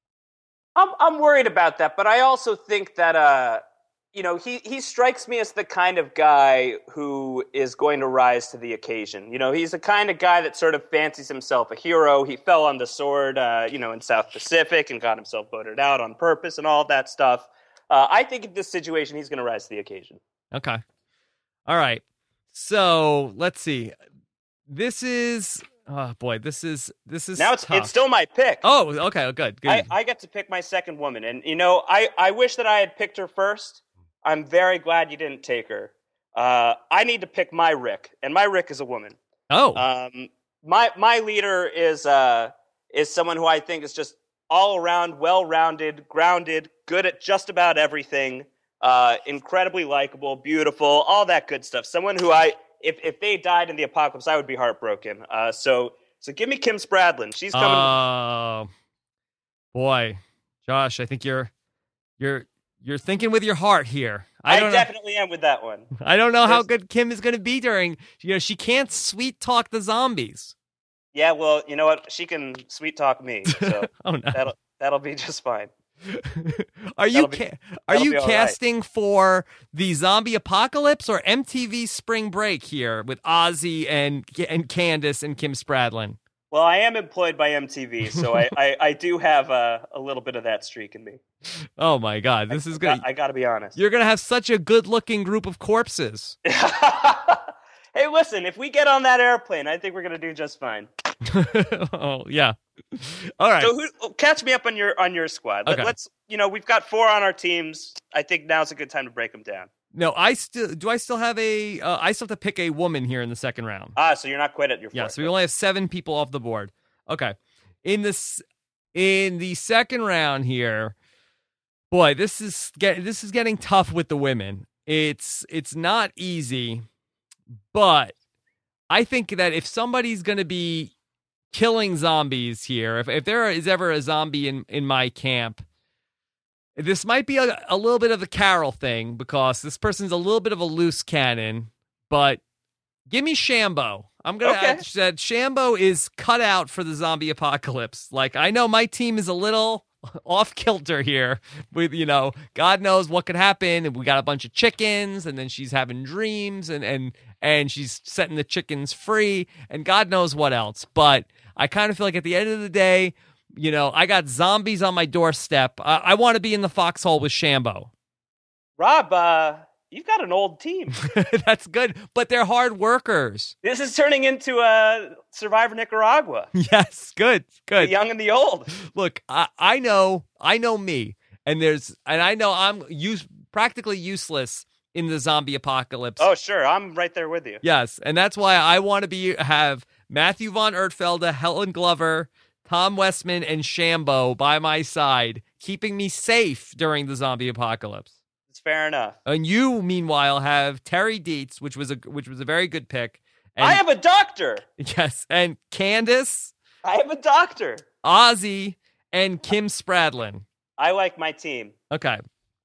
I'm I'm worried about that, but I also think that uh, you know, he he strikes me as the kind of guy who is going to rise to the occasion. You know, he's the kind of guy that sort of fancies himself a hero. He fell on the sword, uh, you know, in South Pacific and got himself voted out on purpose and all that stuff. Uh, I think in this situation, he's going to rise to the occasion. Okay. All right. So let's see. this is oh boy, this is this is now it's tough. it's still my pick. Oh, okay, good, good. I, I get to pick my second woman, and you know, I, I wish that I had picked her first. I'm very glad you didn't take her. Uh, I need to pick my Rick, and my Rick is a woman. Oh, um, my my leader is uh is someone who I think is just all around well-rounded, grounded, good at just about everything, uh, incredibly likable, beautiful, all that good stuff. Someone who I if if they died in the apocalypse, I would be heartbroken. Uh, so so give me Kim Spradlin. She's coming. Oh, boy, Josh, I think you're you're you're thinking with your heart here. I, I don't definitely know, am with that one. I don't know how There's- good Kim is going to be during. You know, she can't sweet talk the zombies. Yeah, well, you know what? She can sweet talk me, so Oh no, that'll that'll be just fine. are you That'll be- ca- are that'll you be all right. casting for the zombie apocalypse or M T V Spring Break here with Ozzy and and Candace and Kim Spradlin? Well, I am employed by M T V, so I, I, I do have a, a little bit of that streak in me. Oh my God, this is I, good. I got to be honest. You're gonna have such a good-looking group of corpses. Hey, listen, if we get on that airplane, I think we're going to do just fine. Oh yeah. All right. So who, catch me up on your on your squad. Let, Okay. Let's, you know, we've got four on our teams. I think now's a good time to break them down. No, I still do. I still have a. Uh, I still have to pick a woman here in the second round. Ah, so you're not quite at your fourth. Yeah, so we only have seven people off the board. Okay, in this in the second round here, boy, this is get this is getting tough with the women. It's it's not easy, but I think that if somebody's going to be killing zombies here, if if there is ever a zombie in in my camp. This might be a, a little bit of a Carol thing because this person's a little bit of a loose cannon, but give me Shambo. I'm going to Okay. add that Shambo is cut out for the zombie apocalypse. Like, I know my team is a little off kilter here with, you know, God knows what could happen. And we got a bunch of chickens and then she's having dreams and, and, and she's setting the chickens free and God knows what else. But I kind of feel like at the end of the day, you know, I got zombies on my doorstep. I, I want to be in the foxhole with Shambo. Rob, uh, you've got an old team. That's good, but they're hard workers. This is turning into a Survivor Nicaragua. Yes, good, The good. young and the old. Look, I, I know, I know me, and there's, and I know I'm use, practically useless in the zombie apocalypse. Oh, sure. I'm right there with you. Yes, and that's why I want to be have Matthew von Ertfelde, Helen Glover, Tom Westman, and Shambo by my side, keeping me safe during the zombie apocalypse. It's fair enough. And you, meanwhile, have Terry Dietz, which was a which was a very good pick. And, I have a doctor. yes, and Candace, I have a doctor. Ozzy, and Kim Spradlin. I like my team. Okay,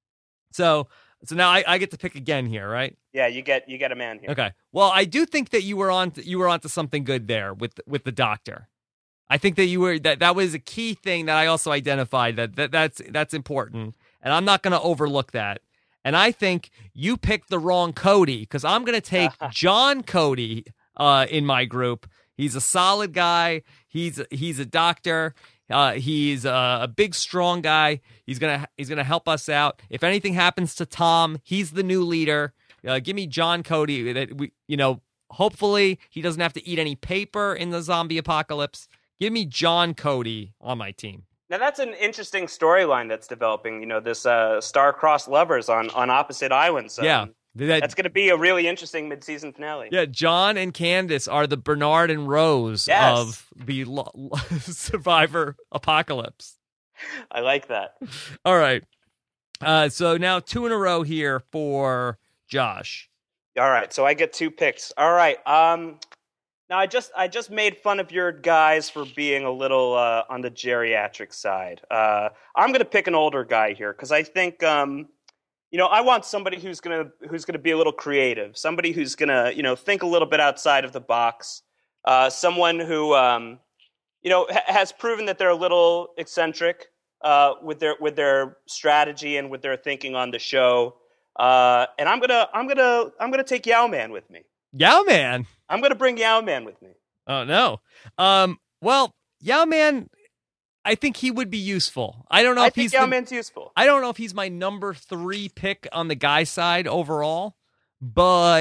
so so now I, I get to pick again here, right? Yeah, you get you get a man here. Okay. Well, I do think that you were on you were onto something good there with with the doctor. I think that you were that that was a key thing that I also identified that, that that's that's important, and I'm not going to overlook that. And I think you picked the wrong Cody because I'm going to take John Cody uh, in my group. He's a solid guy. He's he's a doctor. Uh, he's a, a big, strong guy. He's gonna he's gonna help us out. If anything happens to Tom, he's the new leader. Uh, give me John Cody. That we you know hopefully he doesn't have to eat any paper in the zombie apocalypse. Give me John Cody on my team. Now that's an interesting storyline that's developing. You know, this uh, star-crossed lovers on, on opposite islands. Um, Yeah. That- that's going to be a really interesting mid-season finale. Yeah, John and Candace are the Bernard and Rose Yes. of the lo- lo- Survivor apocalypse. I like that. All right. Uh, so now two in a row here for Josh. All right, so I get two picks. All right. Um, now I just I just made fun of your guys for being a little uh, on the geriatric side. Uh, I'm going to pick an older guy here because I think um, you know I want somebody who's gonna who's gonna be a little creative, somebody who's gonna you know think a little bit outside of the box, uh, someone who um, you know ha- has proven that they're a little eccentric uh, with their with their strategy and with their thinking on the show. Uh, and I'm gonna I'm gonna I'm gonna take Yao Man with me. Yao Man. I'm going to bring Yao Man with me. Oh, no. Um, well, Yao Man, I think he would be useful. I don't know I if think he's Yao the- Man's useful. I don't know if he's my number three pick on the guy side overall, but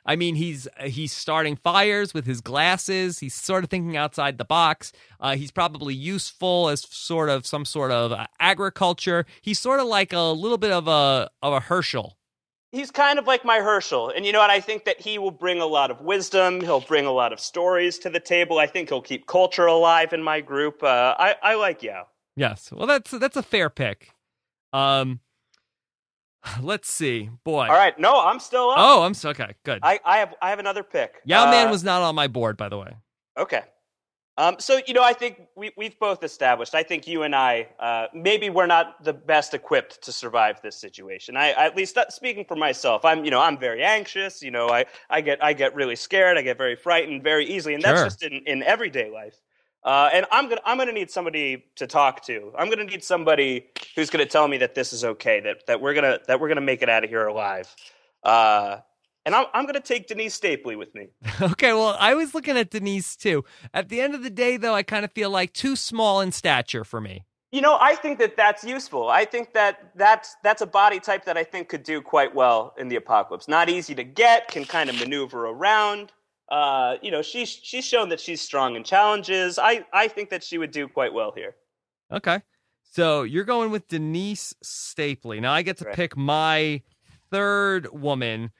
I mean, he's he's starting fires with his glasses. He's sort of thinking outside the box. Uh, he's probably useful as sort of some sort of uh, agriculture. He's sort of like a little bit of a of a Herschel. He's kind of like my Herschel. And you know what? I think that he will bring a lot of wisdom. He'll bring a lot of stories to the table. I think he'll keep culture alive in my group. Uh, I, I like Yao. Yes. Well, that's that's a fair pick. Um, let's see. Boy. All right. No, I'm still up. Oh, I'm so okay. Good. I, I have I have another pick. Yao uh, Man was not on my board, by the way. Okay. Um, so, you know, I think we, we've both established, I think you and I, uh, maybe we're not the best equipped to survive this situation. I, at least that, speaking for myself, I'm, you know, I'm very anxious. You know, I, I get, I get really scared. I get very frightened very easily. And that's Sure. just in, in everyday life. Uh, and I'm going to, I'm going to need somebody to talk to. I'm going to need somebody who's going to tell me that this is okay, that, that we're going to, that we're going to make it out of here alive. Uh, And I'm, I'm going to take Denise Stapley with me. Okay, well, I was looking at Denise, too. At the end of the day, though, I kind of feel like too small in stature for me. You know, I think that that's useful. I think that that's, that's a body type that I think could do quite well in the apocalypse. Not easy to get, can kind of maneuver around. Uh, you know, she's, she's shown that she's strong in challenges. I, I think that she would do quite well here. Okay. So you're going with Denise Stapley. Now I get to Right. pick my third woman.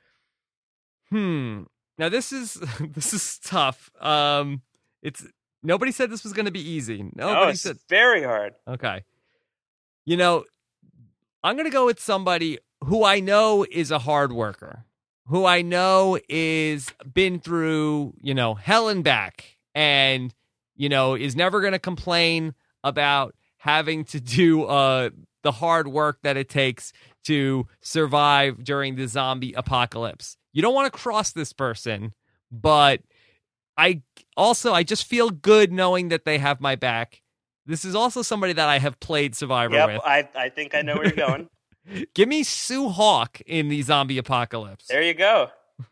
Hmm. Now this is this is tough. Um, it's nobody said this was going to be easy. Nobody No, it's said. very hard. Okay. You know, I'm going to go with somebody who I know is a hard worker, who I know is been through, you know, hell and back, and you know is never going to complain about having to do uh the hard work that it takes to survive during the zombie apocalypse. You don't want to cross this person, but I also, I just feel good knowing that they have my back. This is also somebody that I have played Survivor Yep, with. I, I think I know where you're going. Give me Sue Hawk in the zombie apocalypse. There you go.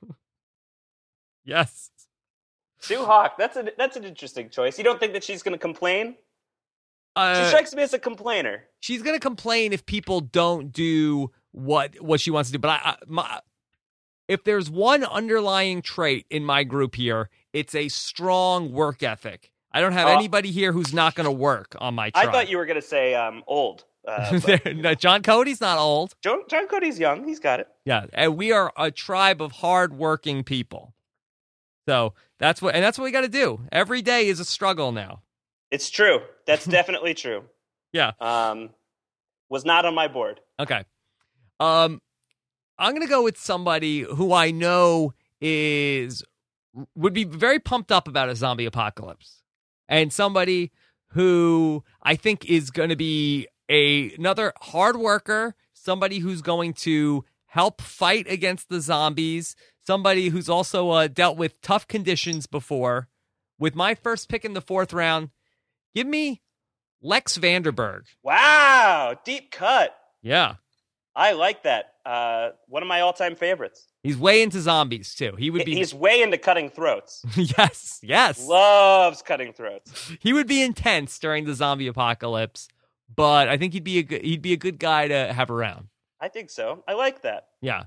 Yes. Sue Hawk, that's, a, that's an interesting choice. You don't think that she's going to complain? Uh, She strikes me as a complainer. she's going to complain if people don't do what what she wants to do. But I, I my, if there's one underlying trait in my group here, it's a strong work ethic. I don't have Uh, anybody here who's not going to work on my tribe. I thought you were going to say um, old. Uh, but No, John Cody's not old. John, John Cody's young. He's got it. Yeah, and we are a tribe of hardworking people. So that's what, and that's what we got to do. Every day is a struggle now. It's true. That's definitely true. Yeah. Um, was not on my board. Okay. Um, I'm gonna go with somebody who I know is would be very pumped up about a zombie apocalypse, and somebody who I think is going to be a another hard worker, somebody who's going to help fight against the zombies, somebody who's also uh, dealt with tough conditions before. With my first pick in the fourth round, give me Lex Vanderberg. Wow. Deep cut. Yeah. I like that. Uh, one of my all-time favorites. He's way into zombies, too. He would be... He's way into cutting throats. yes, yes. Loves cutting throats. He would be intense during the zombie apocalypse, but I think he'd be a good, he'd be a good guy to have around. I think so. I like that. Yeah.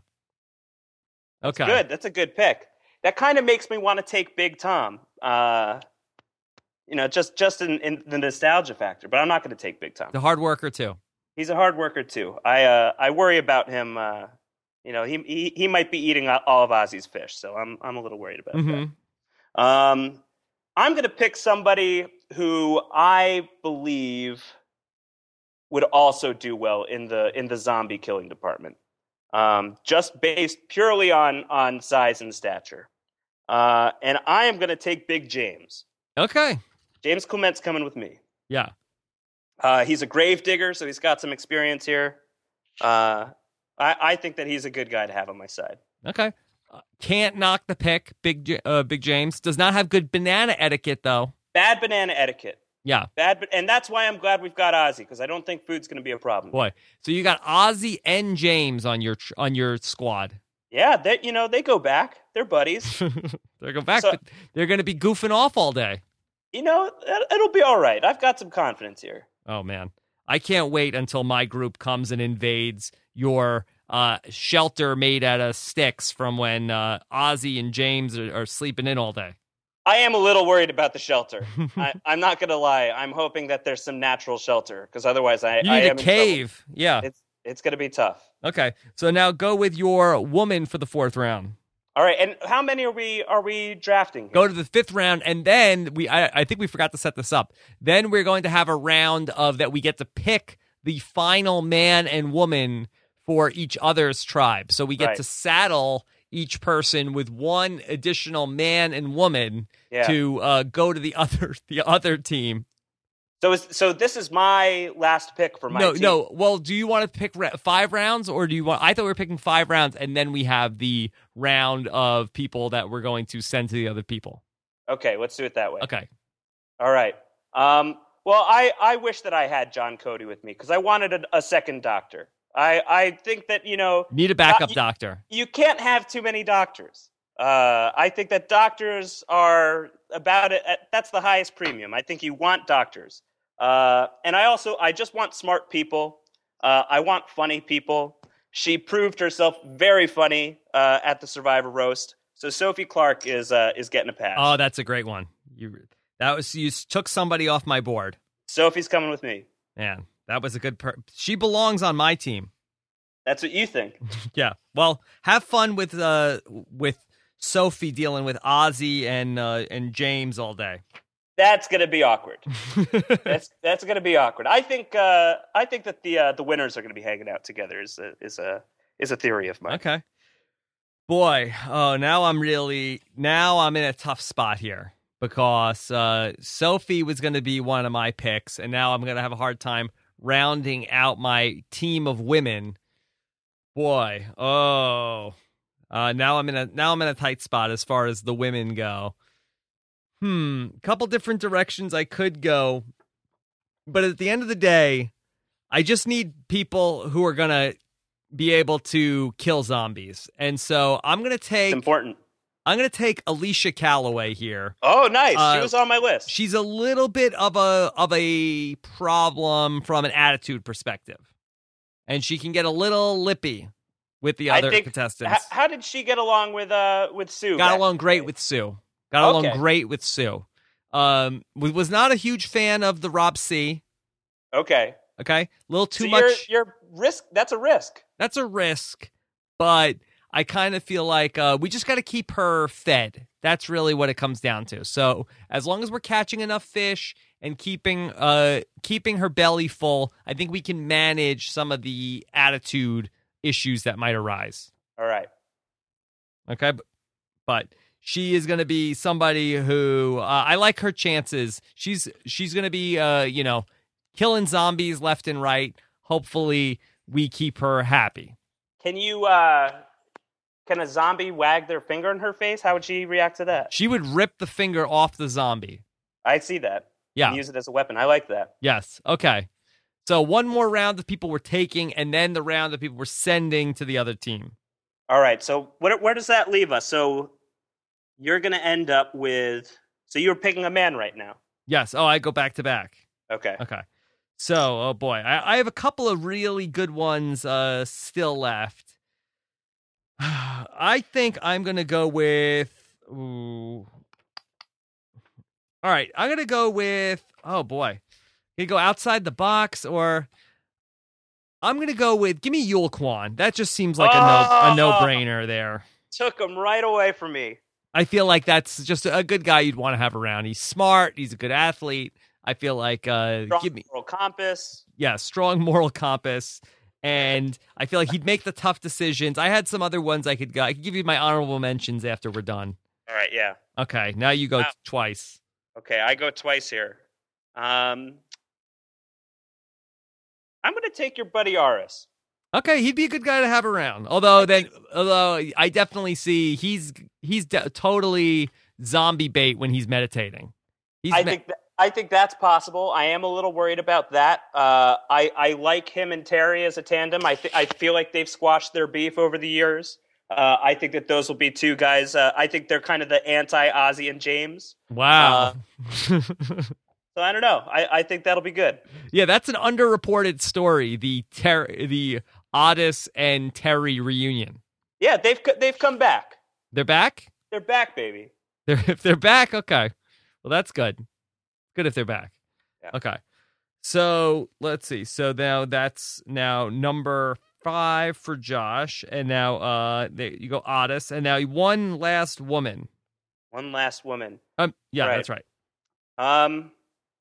Okay. Good. That's a good pick. That kind of makes me want to take Big Tom. Uh, you know, just just in, in the nostalgia factor. But I'm not going to take Big Tom. The hard worker, too. He's a hard worker too. I uh, I worry about him. Uh, you know, he, he he might be eating all of Ozzy's fish, so I'm I'm a little worried about Mhm. that. Um, I'm going to pick somebody who I believe would also do well in the in the zombie killing department, um, just based purely on on size and stature. Uh, and I am going to take Big James. Okay. James Clement's coming with me. Yeah. Uh, he's a grave digger, so he's got some experience here. Uh, I, I think that he's a good guy to have on my side. Okay. Uh, can't knock the pick, Big J- uh, Big James. Does not have good banana etiquette, though. Bad banana etiquette. Yeah. Bad, and that's why I'm glad we've got Ozzy, because I don't think food's going to be a problem. Boy. So you got Ozzy and James on your tr- on your squad. Yeah, they you know they go back. They're buddies. They're going back, So- but they're going to be goofing off all day. You know, it- it'll be all right. I've got some confidence here. Oh, man. I can't wait until my group comes and invades your uh, shelter made out of sticks from when uh, Ozzy and James are, are sleeping in all day. I am a little worried about the shelter. I, I'm not going to lie. I'm hoping that there's some natural shelter because otherwise I, you need I a am cave. Yeah. It's, it's going to be tough. Okay. So now go with your woman for the fourth round. All right. And how many are we are we drafting here? Go to the fifth round, and then we I, I think we forgot to set this up. Then we're going to have a round of that we get to pick the final man and woman for each other's tribe. So we get right. to saddle each person with one additional man and woman yeah. to uh, go to the other the other team. So is, so this is my last pick for my no, team. No, well, do you want to pick ra- five rounds, or do you want... I thought we were picking five rounds, and then we have the round of people that we're going to send to the other people. Okay, let's do it that way. Okay. All right. Um, well, I, I wish that I had John Cody with me, because I wanted a, a second doctor. I, I think that, you know... Need a backup doc- doctor. You can't have too many doctors. Uh, I think that doctors are about it. That's the highest premium. I think you want doctors. Uh, and I also, I just want smart people. Uh, I want funny people. She proved herself very funny uh, at the Survivor roast. So Sophie Clark is uh, is getting a pass. Oh, that's a great one. You that was you took somebody off my board. Sophie's coming with me. Man, that was a good. Per- she belongs on my team. That's what you think. Yeah. Well, have fun with uh with Sophie dealing with Ozzy and uh, and James all day. That's gonna be awkward. that's that's gonna be awkward. I think uh, I think that the uh, the winners are gonna be hanging out together. Is a is a is a theory of mine. Okay. Boy, oh, now I'm really now I'm in a tough spot here because uh, Sophie was going to be one of my picks, and now I'm going to have a hard time rounding out my team of women. Boy, oh, uh, now I'm in a now I'm in a tight spot as far as the women go. Hmm, couple different directions I could go, but at the end of the day, I just need people who are gonna be able to kill zombies, and so I'm gonna take. It's important. I'm gonna take Alicia Calloway here. Oh, nice! Uh, she was on my list. She's a little bit of a of a problem from an attitude perspective, and she can get a little lippy with the other I think, contestants. H- how did she get along with uh with Sue? Got along great with Sue. Got along okay. great with Sue. Um, was not a huge fan of the Rob C. Okay. Okay. A little too so much. You're, you're risk. That's a risk. That's a risk, but I kind of feel like uh, we just got to keep her fed. That's really what it comes down to. So as long as we're catching enough fish and keeping uh keeping her belly full, I think we can manage some of the attitude issues that might arise. All right. Okay, but, but she is going to be somebody who uh, I like her chances. She's she's going to be uh you know killing zombies left and right. Hopefully we keep her happy. Can you uh can a zombie wag their finger in her face? How would she react to that? She would rip the finger off the zombie. I see that. Yeah. And use it as a weapon. I like that. Yes. Okay. So one more round that people were taking, and then the round that people were sending to the other team. All right. So where, where does that leave us? So you're going to end up with... So you're picking a man right now. Yes. Oh, I go back to back. Okay. Okay. So, oh boy, I, I have a couple of really good ones uh, still left. I think I'm going to go with... Ooh. All right. I'm going to go with... Oh boy. You go outside the box, or I'm going to go with, give me Yul Kwan. That just seems like oh, a, no, a no-brainer there. Took him right away from me. I feel like that's just a good guy you'd want to have around. He's smart. He's a good athlete. I feel like, uh, strong give me moral compass. Yeah, strong moral compass. And I feel like he'd make the tough decisions. I had some other ones I could go. I could give you my honorable mentions after we're done. All right, yeah. Okay, now you go wow. twice. Okay, I go twice here. Um... I'm going to take your buddy Aris. Okay, he'd be a good guy to have around. Although then, although I definitely see he's he's de- totally zombie bait when he's meditating. He's I me- think th- I think that's possible. I am a little worried about that. Uh, I I like him and Terry as a tandem. I th- I feel like they've squashed their beef over the years. Uh, I think that those will be two guys. Uh, I think they're kind of the anti-Ozzy and James. Wow. Uh, So I don't know. I, I think that'll be good. Yeah, that's an underreported story. The ter- the Otis and Terry reunion. Yeah, they've they've come back. They're back? They're back, baby. They're if they're back, okay. Well, that's good. Good if they're back. Yeah. Okay. So let's see. So now that's now number five for Josh, and now uh, there you go, Otis, and now one last woman. One last woman. Um, yeah, Right. that's right. Um,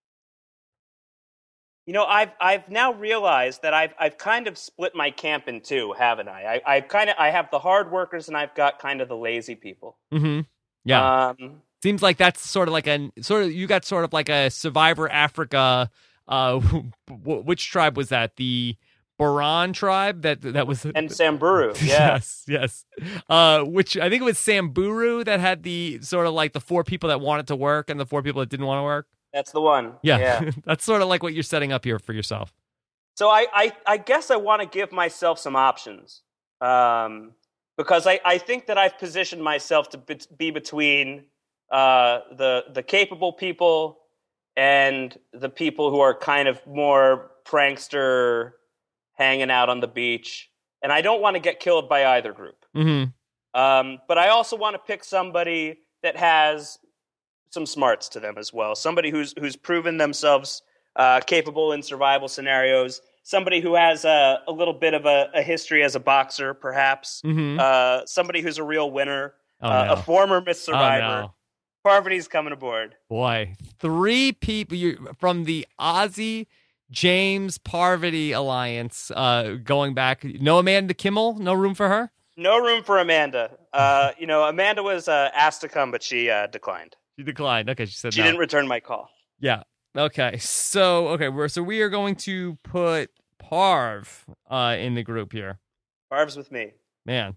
you know, I've I've now realized that I've I've kind of split my camp in two, haven't I? I I kind of I have the hard workers and I've got kind of the lazy people. Mm-hmm. Yeah. Um, Seems like that's sort of like a sort of you got sort of like a Survivor Africa. Uh, which tribe was that? The Boran tribe that that was and Samburu, yeah. yes, yes. Uh, which I think it was Samburu that had the sort of like the four people that wanted to work and the four people that didn't want to work. That's the one. Yeah, yeah. That's sort of like what you're setting up here for yourself. So I, I, I guess I want to give myself some options, um, because I, I think that I've positioned myself to be between uh, the the capable people and the people who are kind of more prankster, hanging out on the beach. And I don't want to get killed by either group. Mm-hmm. Um, but I also want to pick somebody that has some smarts to them as well. Somebody who's who's proven themselves uh, capable in survival scenarios. Somebody who has a, a little bit of a, a history as a boxer, perhaps. Mm-hmm. Uh, somebody who's a real winner. Oh, uh, no. A former Miss Survivor. Oh, no. Parvati's coming aboard. Boy, three people you, from the Ozzy James Parvati alliance uh, going back. No Amanda Kimmel? No room for her? No room for Amanda. Uh, you know, Amanda was uh, asked to come, but she uh, declined. She declined. Okay, she said She no. didn't return my call. Yeah. Okay. So okay, we're so we are going to put Parv uh, in the group here. Parv's with me. Man,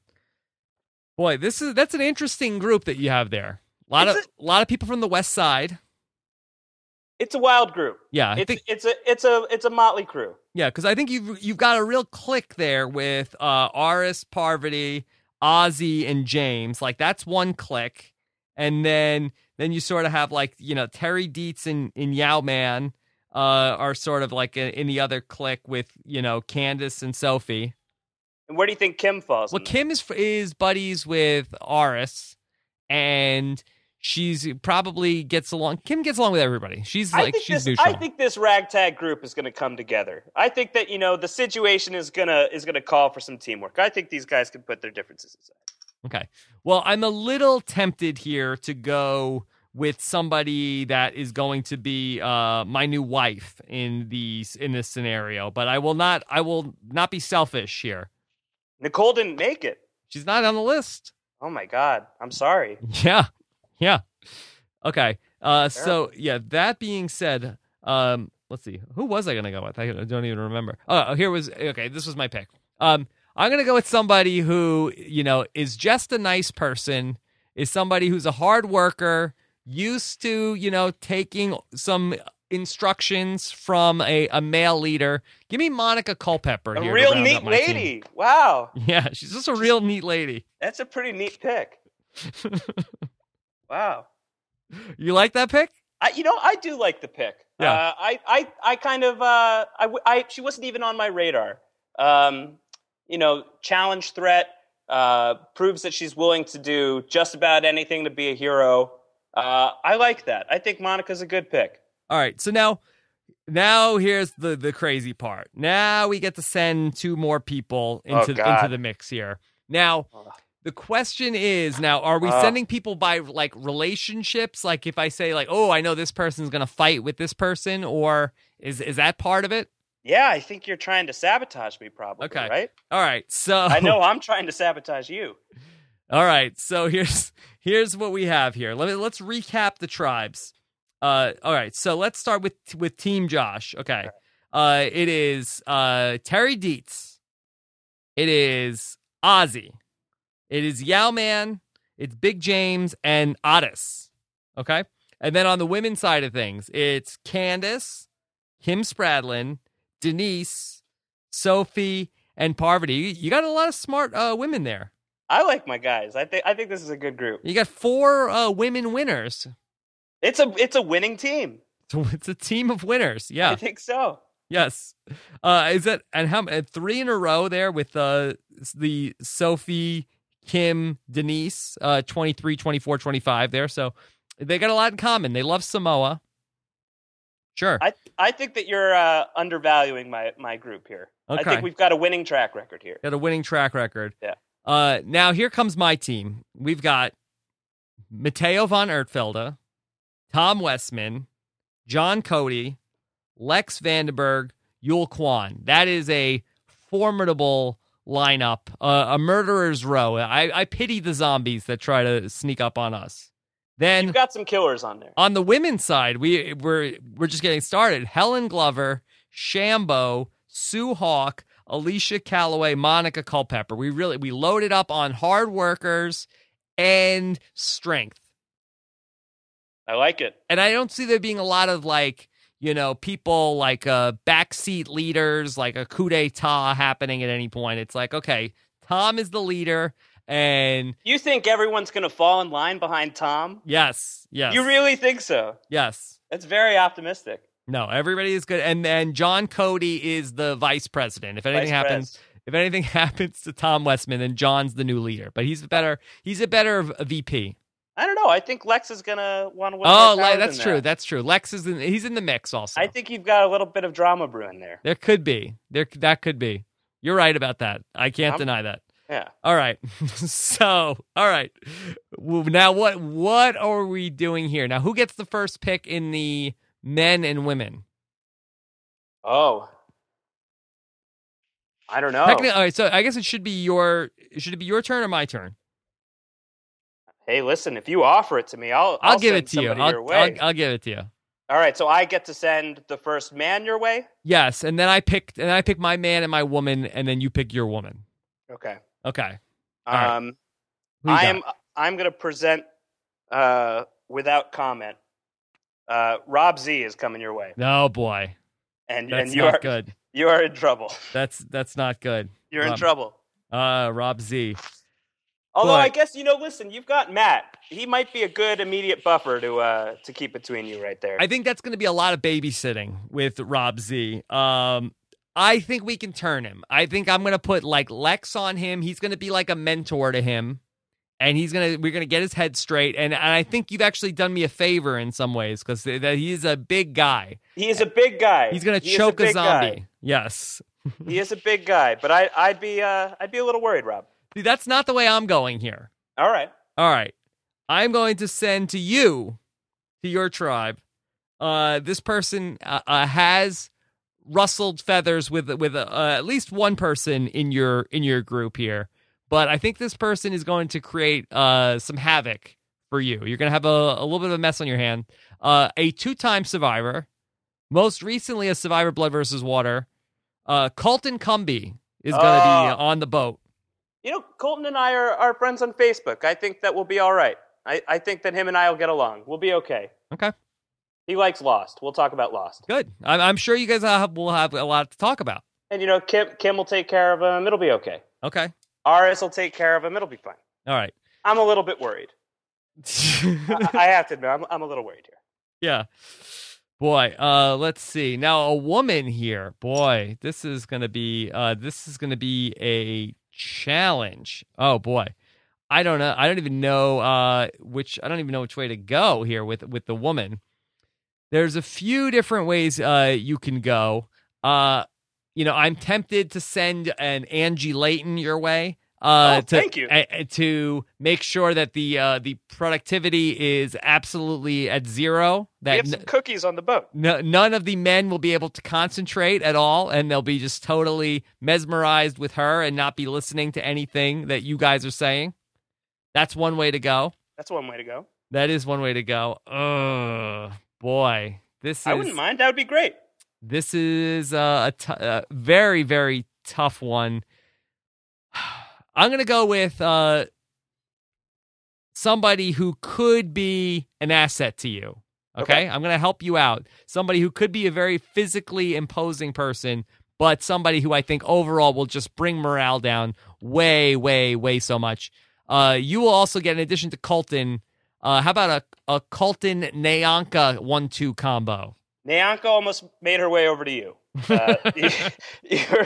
boy, this is that's an interesting group that you have there. A lot It's of a lot of people from the West Side. It's a wild group. Yeah, I it's think it's a it's a it's a motley crew. yeah, because I think you've you've got a real click there with uh, Aris, Parvati, Ozzy, and James. Like that's one click, and then then you sort of have like you know Terry Dietz and, and Yao Man uh, are sort of like in the other click with you know Candace and Sophie. And where do you think Kim falls? Well, in that? Kim is is buddies with Aris, and she's probably gets along. Kim gets along with everybody. She's I like think she's this, neutral. I think this ragtag group is going to come together. I think that you know the situation is gonna is gonna call for some teamwork. I think these guys can put their differences aside. Okay. Well, I'm a little tempted here to go with somebody that is going to be uh, my new wife in these in this scenario, but I will not. I will not be selfish here. Nicole didn't make it. She's not on the list. Oh my God, I'm sorry. Yeah. Yeah. Okay. Uh, so yeah. That being said, um, let's see. Who was I gonna go with? I don't even remember. Oh, here was okay. This was my pick. Um, I'm gonna go with somebody who you know is just a nice person. Is somebody who's a hard worker, used to you know taking some instructions from a, a male leader. Give me Monica Culpepper. A here real to round neat out my lady. team. Wow, Yeah, she's just a real neat lady. that's a pretty neat pick. Wow. You like that pick? I, you know, I do like the pick. Yeah. Uh, I, I, I kind of, uh, I, I, she wasn't even on my radar. Um, you know, challenge threat, uh, proves that she's willing to do just about anything to be a hero. Uh, I like that. I think Monica's a good pick. All right. So now, now here's the the crazy part. Now we get to send two more people into God. into the mix here. Now, the question is, now are we Uh. sending people by like relationships? Like if I say like, oh, I know this person's gonna fight with this person, or is is that part of it? Yeah, I think you're trying to sabotage me, probably. Okay. Right? All right. So I know I'm trying to sabotage you. All right, so here's here's what we have here. Let me let's recap the tribes. Uh, all right, so let's start with with Team Josh. Okay, uh, it is uh, Terry Dietz. It is Ozzy. It is Yao Man. It's Big James and Otis. Okay, and then on the women's side of things, it's Candace, Kim Spradlin, Denise, Sophie, and Parvati. You, you got a lot of smart uh, women there. I like my guys. I think I think this is a good group. You got four uh, women winners. It's a it's a winning team. So it's a team of winners. Yeah. I think so. Yes. Uh, is that and how uh, three in a row there with uh, the Sophie, Kim, Denise, uh, twenty-three, twenty-four, twenty-five there. So they got a lot in common. They love Samoa. Sure. I I think that you're uh, undervaluing my, my group here. Okay. I think we've got a winning track record here. Got a winning track record. Yeah. Uh, now here comes my team. We've got Matteo von Ertfelder, Tom Westman, John Cody, Lex Vandenberg, Yul Kwan. That is a formidable lineup, uh, a murderer's row. I, I pity the zombies that try to sneak up on us. Then You've got some killers on there. On the women's side, we we're we're just getting started. Helen Glover, Shambo, Sue Hawk, Alicia Calloway, Monica Culpepper. We really we loaded up on hard workers and strength. I like it. And I don't see there being a lot of like, you know, people like uh, backseat leaders, like a coup d'etat happening at any point. It's like, okay, Tom is the leader, and You think everyone's going to fall in line behind Tom? yes, yes. You really think so? Yes. That's very optimistic. No, everybody is good. And then John Cody is the vice president. If anything Vice happens, pres. if anything happens to Tom Westman, then John's the new leader. But he's a better, he's a better V P. I don't know. I think Lex is going to want to win. Oh, more Le- power that's than true. that. That's true. Lex is in, he's in the mix also. I think you've got a little bit of drama brewing there. There could be. There that could be. You're right about that. I can't I'm- deny that. Yeah. All right. So, all right. Well, now what what are we doing here? Now, who gets the first pick in the men and women? Oh. I don't know. Technically, all right, so I guess it should be your should it be your turn or my turn? Hey, listen, if you offer it to me, I'll I'll, I'll give send it to you. somebody I'll, your way. I'll I'll give it to you. All right, so I get to send the first man your way? Yes, and then I pick and I pick my man and my woman, and then you pick your woman. Okay. Okay. All right. Um Who you I got? am I'm going to present uh without comment. Uh Rob Z is coming your way. Oh boy, And that's and you not are good. you are in trouble. That's that's not good. You're in Rob- trouble. Uh, Rob Z. Although Boy. I guess you know, listen, you've got Matt. He might be a good immediate buffer to uh to keep between you right there. I think that's going to be a lot of babysitting with Rob Z. Um, I think we can turn him. I think I'm going to put like Lex on him. He's going to be like a mentor to him, and he's gonna we're going to get his head straight. And, and I think you've actually done me a favor in some ways because that he's a big guy. He is a big guy. He's going to He is choke a, big zombie. guy. Yes. He is a big guy, but I I'd be uh I'd be a little worried, Rob. See, that's not the way I'm going here. All right. All right. I'm going to send to you, to your tribe. Uh, this person uh, uh, has rustled feathers with with uh, at least one person in your in your group here, but I think this person is going to create uh, some havoc for you. You're going to have a, a little bit of a mess on your hand. Uh, a two-time survivor, most recently a survivor Blood versus Water. Uh, Colton Cumby is going to Oh. be on the boat. You know, Colton and I are, are friends on Facebook. I think that we'll be all right. I, I think that him and I will get along. We'll be okay. Okay. He likes Lost. We'll talk about Lost. Good. I'm, I'm sure you guys have, will have a lot to talk about. And you know, Kim Kim will take care of him. It'll be okay. Okay. Aris will take care of him. It'll be fine. All right. I'm a little bit worried. I, I have to admit, I'm, I'm a little worried here. Yeah. Boy, uh, let's see. Now a woman here. Boy, this is gonna be uh this is gonna be a challenge. Oh boy. I don't know. I don't even know uh which I don't even know which way to go here with with the woman. There's a few different ways uh you can go. Uh you know, I'm tempted to send an Angie Layton your way. Uh, Oh, to, thank you. uh, to make sure that the uh, the productivity is absolutely at zero. We That have some cookies on the boat. no, none of the men will be able to concentrate at all, and they'll be just totally mesmerized with her and not be listening to anything that you guys are saying. That's one way to go. That's one way to go. That is one way to go. Oh boy, this is I wouldn't mind. That would be great. this is uh, a t- uh, very very tough one. I'm gonna go with uh, somebody who could be an asset to you. Okay? Okay. I'm gonna help you out. Somebody who could be a very physically imposing person, but somebody who I think overall will just bring morale down way, way, way so much. Uh, you will also get, in addition to Colton, uh, how about a, a Colton Nayanka one two combo? Nyanka almost made her way over to you. Uh, you, you're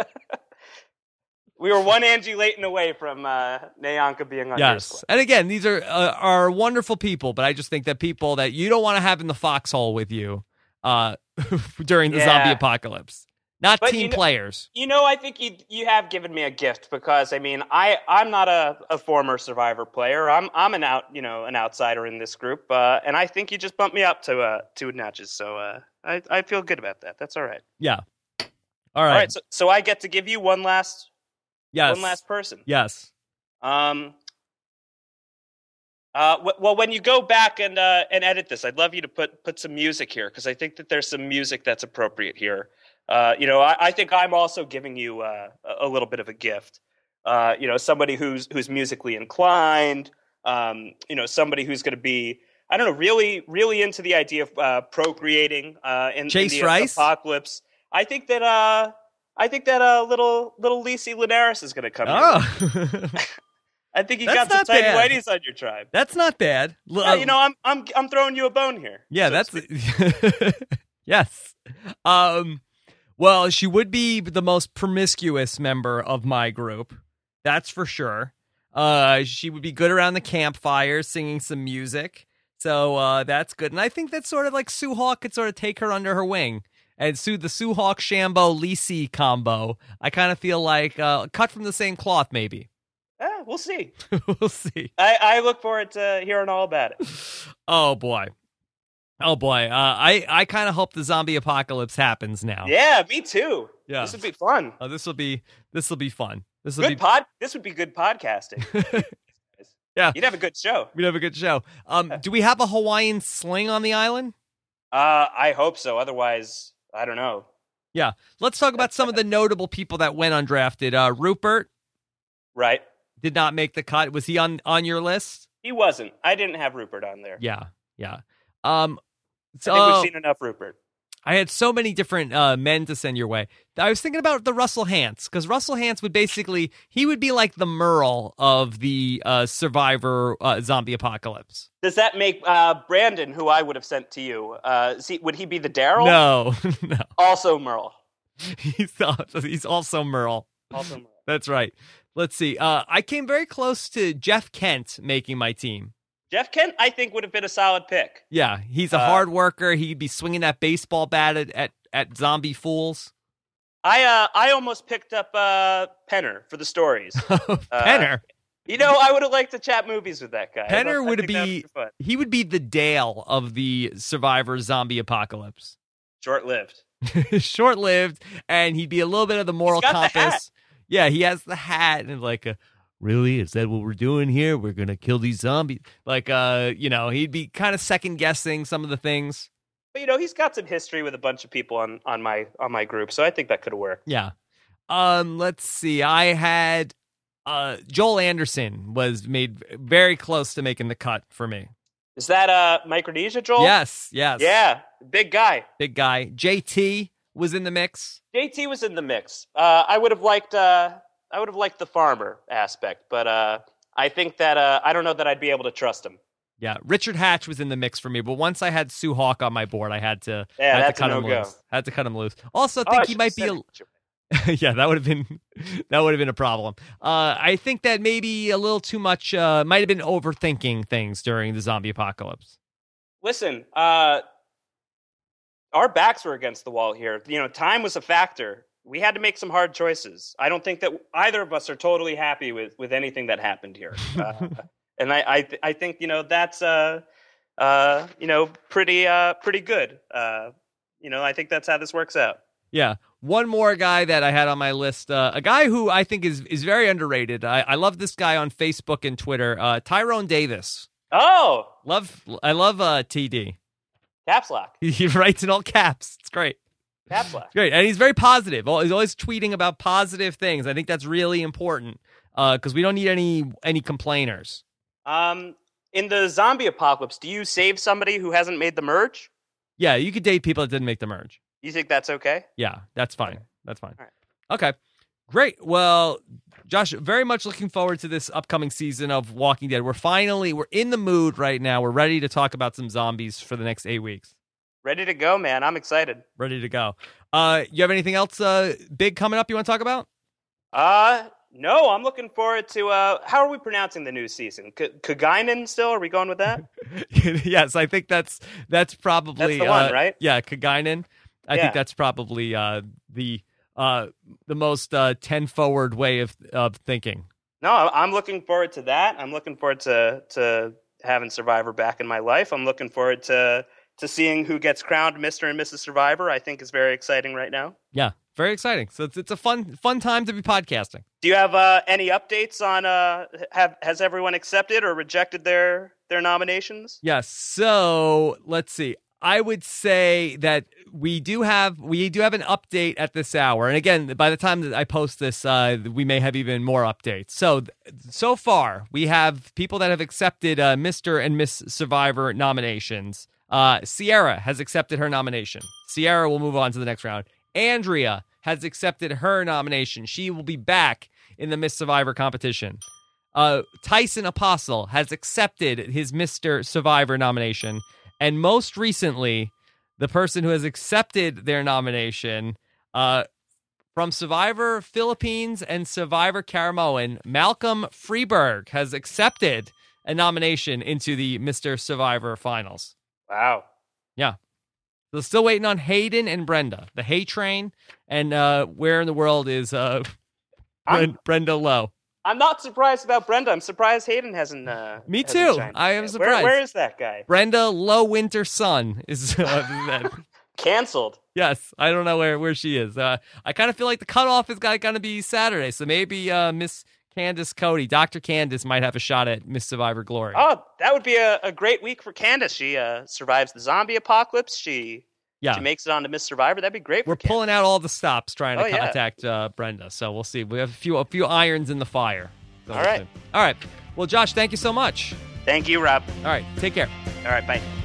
we were one Angie Layton away from uh, Nayanka being on yes. your squad. And again, these are uh, are wonderful people, but I just think that people that you don't want to have in the foxhole with you uh, during the Yeah. zombie apocalypse. Not But team you know- players. You know, I think you you have given me a gift because I mean, I I'm not a, a former Survivor player. I'm I'm an out you know an outsider in this group, uh, and I think you just bumped me up to uh, two notches. So uh, I I feel good about that. That's all right. Yeah. All right. All right. So so I get to give you one last yes. one last person. Yes. Um. Uh, w- well, when you go back and uh, and edit this, I'd love you to put put some music here because I think that there's some music that's appropriate here. Uh, you know, I, I think I'm also giving you uh, a a little bit of a gift. Uh, you know, somebody who's who's musically inclined. Um, you know, somebody who's going to be, I don't know, really really into the idea of uh, procreating uh, in, in Chase the Rice? apocalypse. I think that uh, I think that uh, little little Lisi Linares is going to come in. Oh. I think you That's got some not tidy bad. whities on your tribe. That's not bad. L- Yeah, you know, I'm I'm I'm throwing you a bone here. Yeah, so to that's speak. yes. Um, well, she would be the most promiscuous member of my group. That's for sure. Uh, she would be good around the campfire, singing some music. So uh, that's good. And I think that's sort of like Sue Hawk could sort of take her under her wing. And Sue, the Sue Hawk Shambo Lisi combo, I kind of feel like uh, cut from the same cloth, maybe. Ah, we'll see. We'll see. I, I look forward to hearing all about it. Oh boy. Oh boy. Uh, I, I kind of hope the zombie apocalypse happens now. Yeah, me too. Yeah. This would be fun. Oh, this will be this will be fun. This will Good be pod. This would be good podcasting. Yeah. You'd have a good show. We'd have a good show. Um, do we have a Hawaiian sling on the island? Uh, I hope so. Otherwise, I don't know. Yeah. Let's talk about some of the notable people that went undrafted. Uh, Rupert Right? did not make the cut. Was he on on your list? He wasn't. I didn't have Rupert on there. Yeah. Yeah. Um, so I think we've seen enough Rupert. I had so many different uh, men to send your way. I was thinking about the Russell Hantz, because Russell Hantz would basically, he would be like the Merle of the uh, Survivor uh, zombie apocalypse. Does that make uh, Brandon, who I would have sent to you, uh, see, would he be the Daryl? No, no. Also Merle. He's, also, he's also Merle. Also Merle. That's right. Let's see. Uh, I came very close to Jeff Kent making my team. Jeff Kent, I think, would have been a solid pick. Yeah, he's a Uh, hard worker. He'd be swinging that baseball bat at, at, at zombie fools. I uh, I almost picked up uh, Penner for the stories. Penner. You know, I would have liked to chat movies with that guy. I Penner thought- I would think that be, fun. he would be the Dale of the Survivor zombie apocalypse. Short-lived. Short-lived, and he'd be a little bit of the moral He's got the compass. hat. Yeah, he has the hat, and like, a, really, is that what we're doing here? We're gonna kill these zombies? Like, uh, you know, he'd be kind of second guessing some of the things. But you know, he's got some history with a bunch of people on, on my on my group, so I think that could work. Yeah. Um. Let's see. I had uh Joel Anderson was made very close to making the cut for me. Is that uh, Micronesia, Joel? Yes. Yes. Yeah, big guy. Big guy. J T was in the mix. J T was in the mix. Uh, I would have liked uh, I would have liked the farmer aspect, but uh, I think that uh, I don't know that I'd be able to trust him. Yeah, Richard Hatch was in the mix for me, but once I had Sue Hawk on my board, I had to, Yeah, I had that's to cut a him no-go. loose. I had to cut him loose. Also, I Oh, think I he should might have be. said A, yeah, that would have been that would have been a problem. Uh, I think that maybe a little too much. Uh, might have been overthinking things during the zombie apocalypse. Listen, uh, our backs were against the wall here. You know, time was a factor. We had to make some hard choices. I don't think that either of us are totally happy with, with anything that happened here. Uh, and I, I, th- I think, you know, that's, uh, uh, you know, pretty, uh, pretty good. Uh, you know, I think that's how this works out. Yeah. One more guy that I had on my list, uh, a guy who I think is is very underrated. I, I love this guy on Facebook and Twitter, uh, Tyrone Davis. Oh, Love, I love uh, T D. caps lock, He writes in all caps. It's great. caps lock. Great, and he's very positive. Al- He's always tweeting about positive things. I think that's really important because we don't need any any complainers. Um, in the zombie apocalypse, do you save somebody who hasn't made the merge? Yeah, you could date people that didn't make the merge. You think that's okay? Yeah, that's fine. That's fine. All right. Okay, great. Well, Josh, very much looking forward to this upcoming season of Walking Dead. We're finally we're in the mood right now. We're ready to talk about some zombies for the next eight weeks. Ready to go, man. I'm excited. Ready to go. Uh, you have anything else uh, big coming up you want to talk about? Uh, no, I'm looking forward to, uh, how are we pronouncing the new season? K- Kagainen still? Are we going with that? Yes, I think that's that's probably That's the one, uh, right? Yeah, Kagainen. I Yeah. think that's probably uh, the uh, the most uh, ten forward way of of thinking. No, I'm looking forward to that. I'm looking forward to to having Survivor back in my life. I'm looking forward to to seeing who gets crowned Mister and Missus Survivor. I think is very exciting right now. Yeah, very exciting. So it's it's a fun fun time to be podcasting. Do you have uh, any updates on uh, have has everyone accepted or rejected their their nominations? Yes. So let's see. I would say that we do have we do have an update at this hour, and again, by the time that I post this, uh, we may have even more updates. So so far, we have people that have accepted uh, Mister and Miss Survivor nominations. Uh, Sierra has accepted her nomination. Sierra will move on to the next round. Andrea has accepted her nomination. She will be back in the Miss Survivor competition. Uh, Tyson Apostle has accepted his Mister Survivor nomination. And most recently, the person who has accepted their nomination uh, from Survivor Philippines and Survivor Caramoan, Malcolm Freeberg, has accepted a nomination into the Mister Survivor finals. Wow. Yeah. So still waiting on Hayden and Brenda, the Hay Train, and uh, where in the world is uh, I'm- Brenda Lowe? I'm not surprised about Brenda. I'm surprised Hayden hasn't. Uh, Me hasn't too. chimed I in am yet. surprised. Where, where is that guy? Brenda Low Winter Sun is uh, that. Canceled. Yes, I don't know where, where she is. Uh, I kind of feel like the cutoff is going to be Saturday, so maybe uh, Miss Candace Cody, Doctor Candace, might have a shot at Miss Survivor Glory. Oh, that would be a, a great week for Candace. She uh, survives the zombie apocalypse. She yeah, she makes it on to Miss Survivor. That'd be great. we're for Candace. pulling out all the stops trying to Oh, yeah. contact uh, Brenda, so we'll see. We have a few a few irons in the fire. So All we'll right. see. All right. Well, Josh, thank you so much. Thank you, Rob. All right, take care. All right, bye.